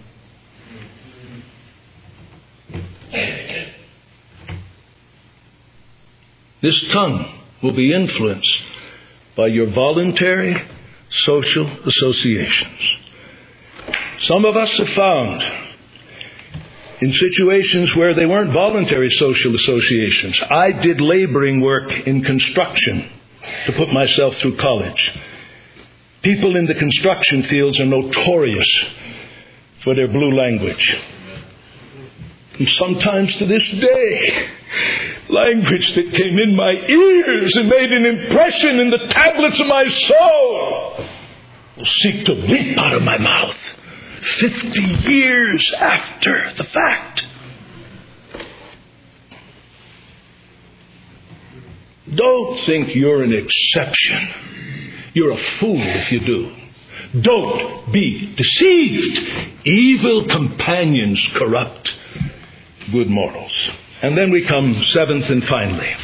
This tongue will be influenced by your voluntary social associations. Some of us have found in situations where they weren't voluntary social associations. I did laboring work in construction to put myself through college. People in the construction fields are notorious for their blue language. And sometimes to this day, language that came in my ears and made an impression in the tablets of my soul will seek to leap out of my mouth 50 years after the fact. Don't think you're an exception. You're a fool if you do. Don't be deceived. Evil companions corrupt good morals. And then we come seventh and finally.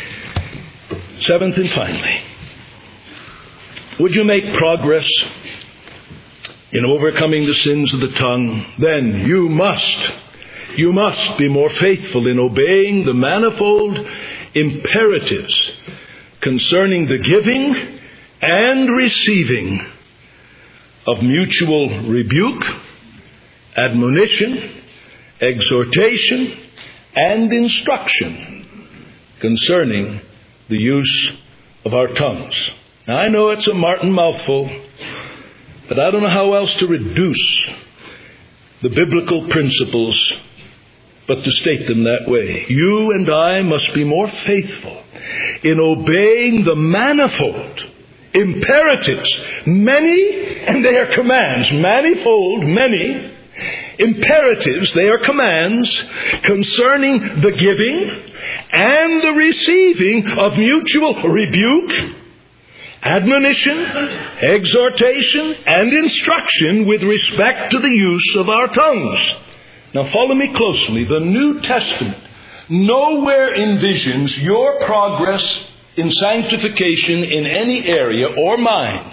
Would you make progress in overcoming the sins of the tongue? Then you must be more faithful in obeying the manifold imperatives concerning the giving and receiving of mutual rebuke, admonition, exhortation, and instruction concerning the use of our tongues. Now, I know it's a Martin mouthful, but I don't know how else to reduce the biblical principles but to state them that way. You and I must be more faithful in obeying the manifold imperatives. Many, and they are commands. Manifold, many. Imperatives, they are commands concerning the giving and the receiving of mutual rebuke, admonition, exhortation, and instruction with respect to the use of our tongues. Now follow me closely. The New Testament nowhere envisions your progress in sanctification in any area or mine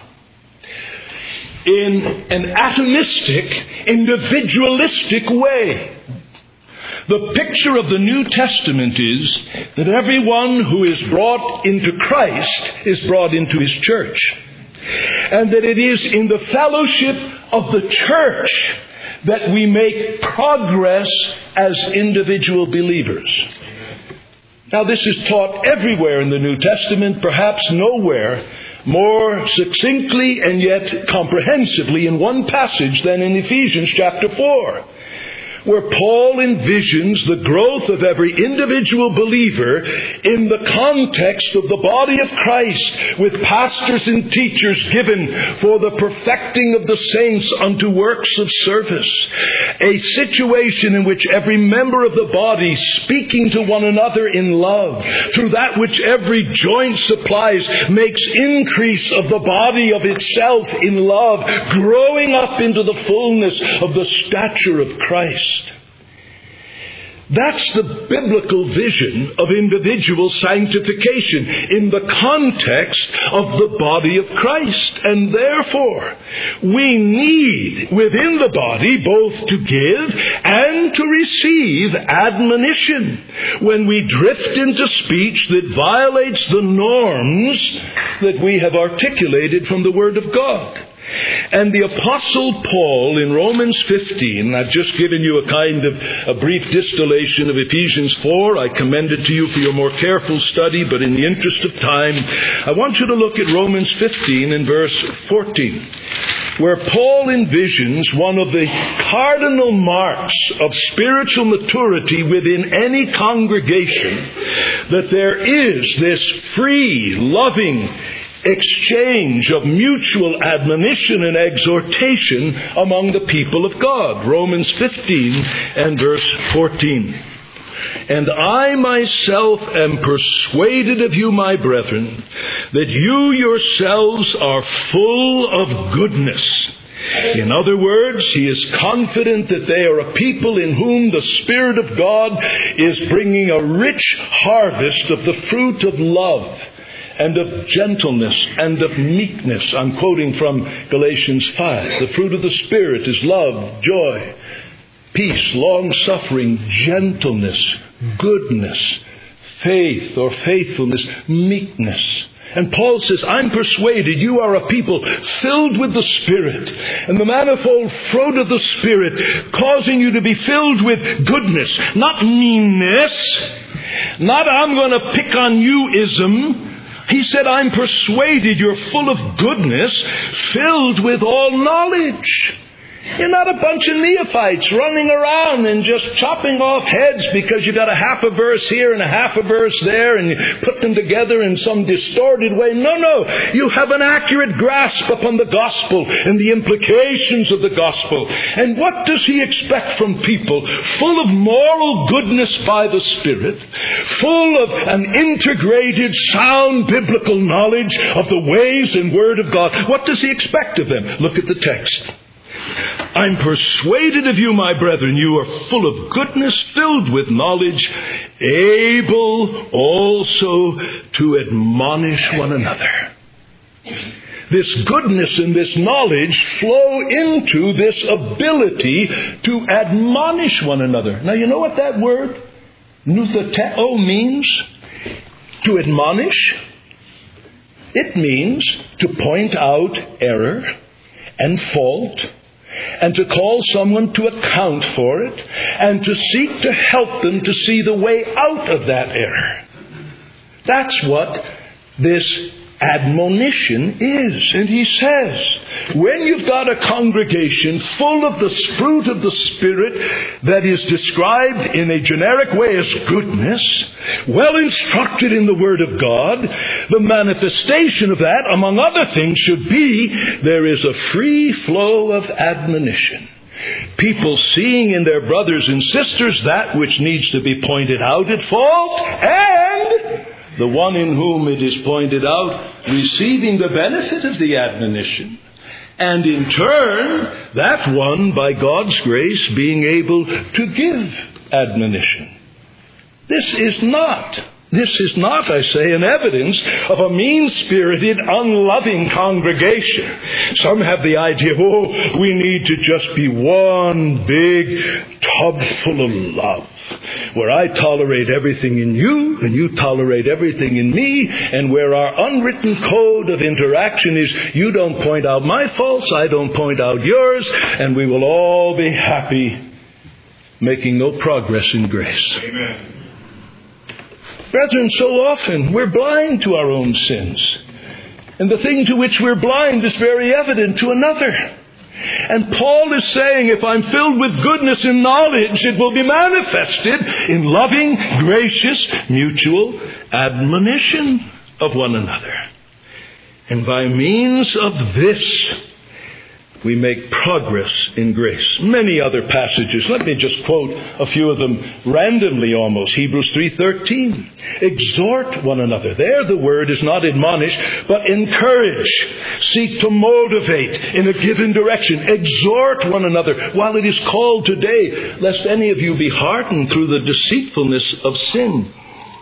in an atomistic, individualistic way. The picture of the New Testament is that everyone who is brought into Christ is brought into His church. And that it is in the fellowship of the church that we make progress as individual believers. Now, this is taught everywhere in the New Testament, perhaps nowhere more succinctly and yet comprehensively in one passage than in Ephesians chapter 4, where Paul envisions the growth of every individual believer in the context of the body of Christ, with pastors and teachers given for the perfecting of the saints unto works of service. A situation in which every member of the body, speaking to one another in love, through that which every joint supplies, makes increase of the body of itself in love, growing up into the fullness of the stature of Christ. That's the biblical vision of individual sanctification in the context of the body of Christ. And therefore, we need within the body both to give and to receive admonition when we drift into speech that violates the norms that we have articulated from the Word of God. And the Apostle Paul in Romans 15, I've just given you a brief distillation of Ephesians 4. I commend it to you for your more careful study, but in the interest of time, I want you to look at Romans 15 and verse 14, where Paul envisions one of the cardinal marks of spiritual maturity within any congregation, that there is this free, loving exchange of mutual admonition and exhortation among the people of God. Romans 15 and verse 14. And I myself am persuaded of you, my brethren, that you yourselves are full of goodness. In other words, he is confident that they are a people in whom the Spirit of God is bringing a rich harvest of the fruit of love and of gentleness and of meekness. I'm quoting from Galatians 5. The fruit of the Spirit is love, joy, peace, long-suffering, gentleness, goodness, faith or faithfulness, meekness. And Paul says, I'm persuaded you are a people filled with the Spirit, and the manifold fruit of the Spirit causing you to be filled with goodness, not meanness, not I'm going to pick on you-ism. He said, I'm persuaded you're full of goodness, filled with all knowledge. You're not a bunch of neophytes running around and just chopping off heads because you got a half a verse here and a half a verse there and you put them together in some distorted way. No. You have an accurate grasp upon the gospel and the implications of the gospel. And what does he expect from people? Full of moral goodness by the Spirit, full of an integrated, sound biblical knowledge of the ways and Word of God. What does he expect of them? Look at the text. I'm persuaded of you, my brethren, you are full of goodness, filled with knowledge, able also to admonish one another. This goodness and this knowledge flow into this ability to admonish one another. Now, you know what that word, noutheteo, means? To admonish? It means to point out error and fault, and to call someone to account for it, and to seek to help them to see the way out of that error. That's what this admonition is. And he says, when you've got a congregation full of the fruit of the Spirit that is described in a generic way as goodness, well instructed in the Word of God, the manifestation of that, among other things, should be there is a free flow of admonition. People seeing in their brothers and sisters that which needs to be pointed out at fault, and the one in whom it is pointed out receiving the benefit of the admonition. And in turn, that one, by God's grace, being able to give admonition. This is not, I say, an evidence of a mean-spirited, unloving congregation. Some have the idea, we need to just be one big tub full of love, where I tolerate everything in you, and you tolerate everything in me, and where our unwritten code of interaction is, you don't point out my faults, I don't point out yours, and we will all be happy, making no progress in grace. Amen. Brethren, so often we're blind to our own sins. And the thing to which we're blind is very evident to another. And Paul is saying, if I'm filled with goodness and knowledge, it will be manifested in loving, gracious, mutual admonition of one another. And by means of this, we make progress in grace. Many other passages. Let me just quote a few of them randomly almost. Hebrews 3:13. Exhort one another. There the word is not admonish, but encourage. Seek to motivate in a given direction. Exhort one another while it is called today, lest any of you be hardened through the deceitfulness of sin.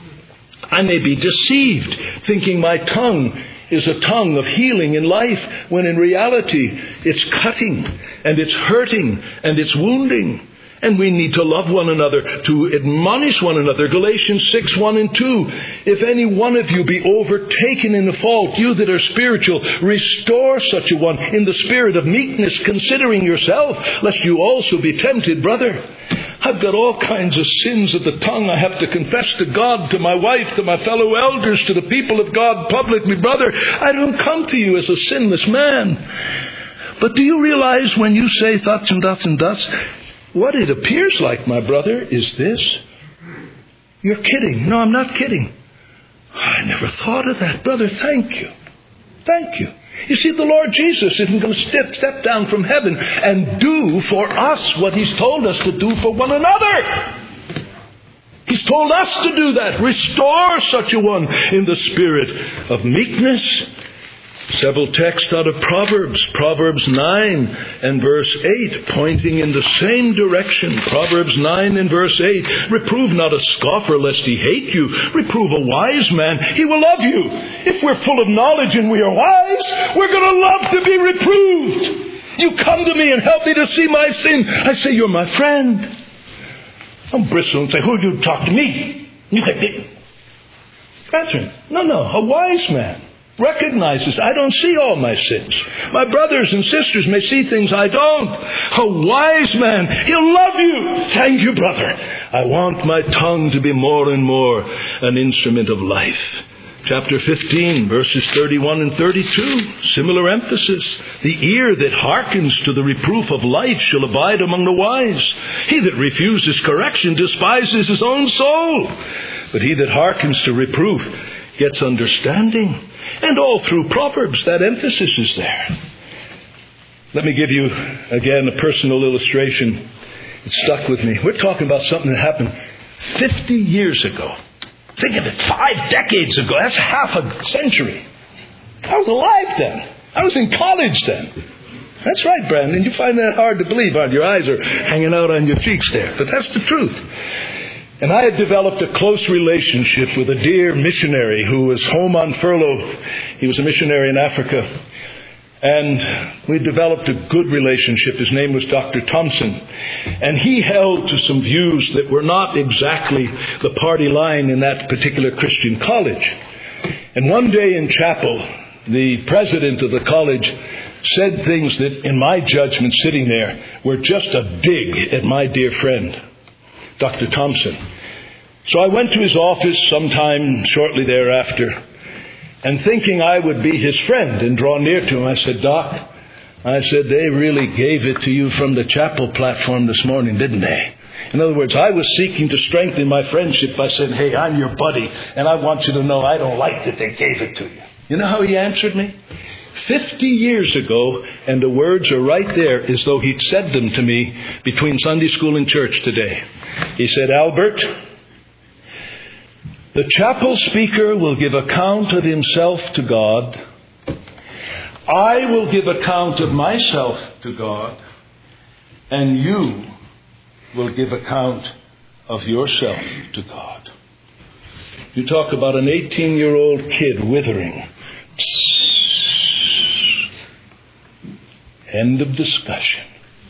I may be deceived, thinking my tongue is a tongue of healing in life, when in reality it's cutting and it's hurting and it's wounding. And we need to love one another, to admonish one another. Galatians 6:1 and 2. If any one of you be overtaken in a fault, you that are spiritual, restore such a one in the spirit of meekness, considering yourself, lest you also be tempted, brother. I've got all kinds of sins of the tongue I have to confess to God, to my wife, to my fellow elders, to the people of God publicly. Brother, I don't come to you as a sinless man. But do you realize when you say thus and thus and thus, what it appears like, my brother, is this? You're kidding. No, I'm not kidding. I never thought of that. Brother, thank you. Thank you. You see, the Lord Jesus isn't going to step down from heaven and do for us what He's told us to do for one another. He's told us to do that. Restore such a one in the spirit of meekness. Several texts out of Proverbs. Proverbs 9 and verse 8, pointing in the same direction. Proverbs 9 and verse 8. Reprove not a scoffer lest he hate you. Reprove a wise man, he will love you. If we're full of knowledge and we are wise, we're going to love to be reproved. You come to me and help me to see my sin. I say, you're my friend. Don't bristle and say, who do you talk to me? You say, Catherine. No, a wise man recognizes, I don't see all my sins. My brothers and sisters may see things I don't. A wise man, he'll love you. Thank you, brother. I want my tongue to be more and more an instrument of life. Chapter 15, verses 31 and 32, similar emphasis. The ear that hearkens to the reproof of life shall abide among the wise. He that refuses correction despises his own soul. But he that hearkens to reproof gets understanding. And all through Proverbs, that emphasis is there. Let me give you, again, a personal illustration. It stuck with me. We're talking about something that happened 50 years ago. Think of it, 5 decades ago. That's half a century. I was alive then. I was in college then. That's right, Brandon. You find that hard to believe, aren't you? Your eyes are hanging out on your cheeks there. But that's the truth. And I had developed a close relationship with a dear missionary who was home on furlough. He was a missionary in Africa. And we developed a good relationship. His name was Dr. Thompson. And he held to some views that were not exactly the party line in that particular Christian college. And one day in chapel, the president of the college said things that, in my judgment, sitting there, were just a dig at my dear friend, Dr. Thompson. So I went to his office sometime shortly thereafter, and thinking I would be his friend and draw near to him, I said, Doc, they really gave it to you from the chapel platform this morning, didn't they? In other words, I was seeking to strengthen my friendship by saying, hey, I'm your buddy, and I want you to know I don't like that they gave it to you. You know how he answered me? 50 years ago, and the words are right there as though he'd said them to me between Sunday school and church today. He said, Albert, the chapel speaker will give account of himself to God. I will give account of myself to God. And you will give account of yourself to God. You talk about an 18-year-old kid withering. End of discussion.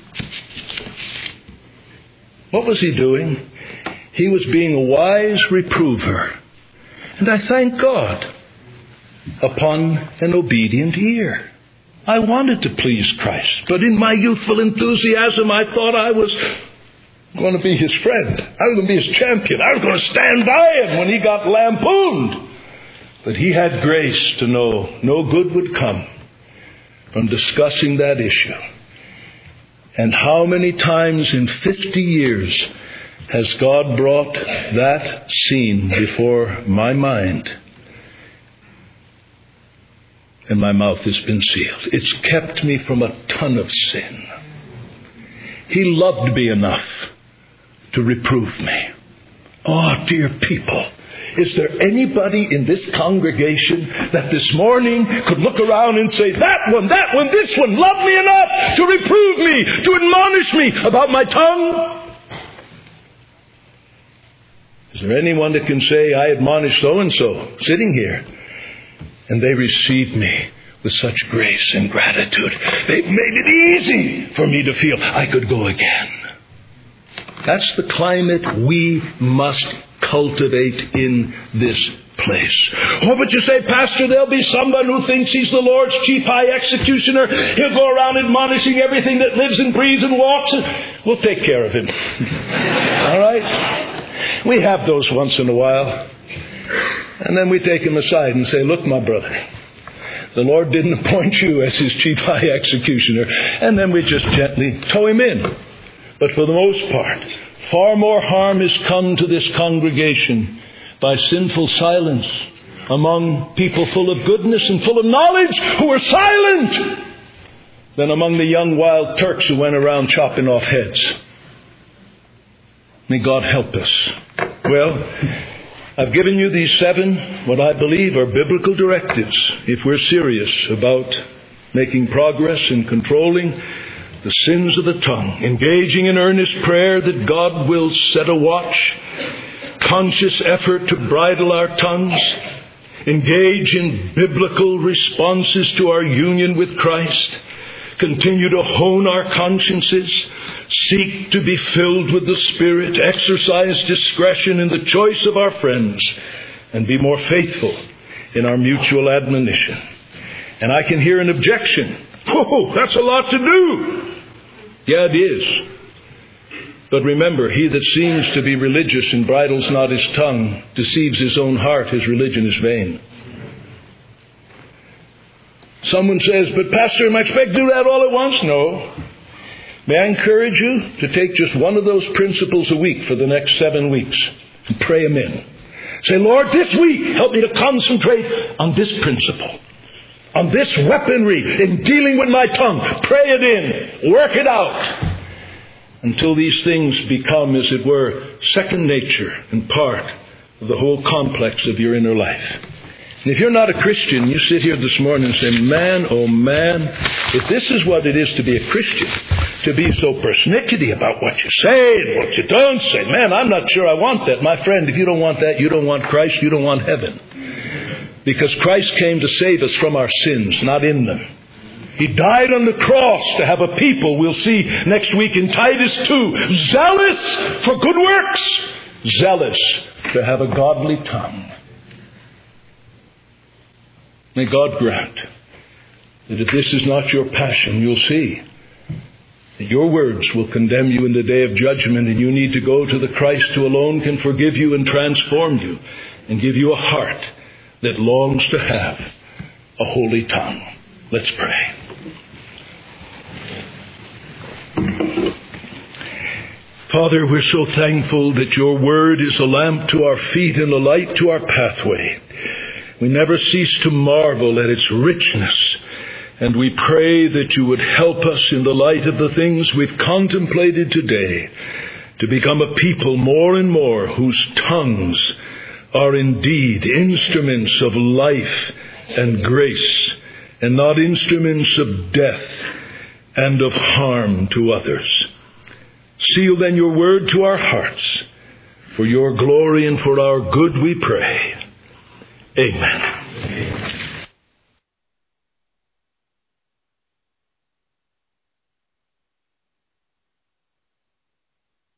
What was he doing? He was being a wise reprover. And I thank God upon an obedient ear. I wanted to please Christ, but in my youthful enthusiasm, I thought I was going to be his friend. I was going to be his champion. I was going to stand by him when he got lampooned. But he had grace to know no good would come from discussing that issue. And how many times in 50 years has God brought that scene before my mind? and my mouth has been sealed. It's kept me from a ton of sin. He loved me enough to reprove me. Oh, dear people, is there anybody in this congregation that this morning could look around and say, that one, this one loved me enough to reprove me, to admonish me about my tongue? Is there anyone that can say, I admonish so-and-so sitting here, and they received me with such grace and gratitude? They've made it easy for me to feel I could go again. That's the climate we must cultivate in this place. Oh, but you say, Pastor, there'll be someone who thinks he's the Lord's chief high executioner. He'll go around admonishing everything that lives and breathes and walks. We'll take care of him. All right? We have those once in a while. And then we take him aside and say, look, my brother, the Lord didn't appoint you as his chief high executioner. And then we just gently tow him in. But for the most part, far more harm has come to this congregation by sinful silence among people full of goodness and full of knowledge who are silent than among the young wild Turks who went around chopping off heads. May God help us. Well, I've given you these 7, what I believe are biblical directives, if we're serious about making progress in controlling the sins of the tongue, engaging in earnest prayer that God will set a watch, conscious effort to bridle our tongues, engage in biblical responses to our union with Christ, continue to hone our consciences, seek to be filled with the Spirit, exercise discretion in the choice of our friends, and be more faithful in our mutual admonition. And I can hear an objection. Oh, that's a lot to do. Yeah, it is. But remember, he that seems to be religious and bridles not his tongue deceives his own heart. His religion is vain. Someone says, but Pastor, am I expected to do that all at once? No. May I encourage you to take just one of those principles a week for the next 7 weeks and pray them in. Say, Lord, this week, help me to concentrate on this principle, on this weaponry in dealing with my tongue. Pray it in. Work it out. Until these things become, as it were, second nature and part of the whole complex of your inner life. And if you're not a Christian, you sit here this morning and say, man, oh man, if this is what it is to be a Christian, to be so persnickety about what you say and what you don't say, man, I'm not sure I want that. My friend, if you don't want that, you don't want Christ, you don't want heaven. Because Christ came to save us from our sins, not in them. He died on the cross to have a people, we'll see next week in Titus 2, zealous for good works, zealous to have a godly tongue. May God grant that if this is not your passion, you'll see that your words will condemn you in the day of judgment, and you need to go to the Christ who alone can forgive you and transform you and give you a heart that longs to have a holy tongue. Let's pray. Father, we're so thankful that your word is a lamp to our feet and a light to our pathway. We never cease to marvel at its richness, and we pray that you would help us in the light of the things we've contemplated today to become a people more and more whose tongues are indeed instruments of life and grace, and not instruments of death and of harm to others. Seal then your word to our hearts. For your glory and for our good we pray. Amen.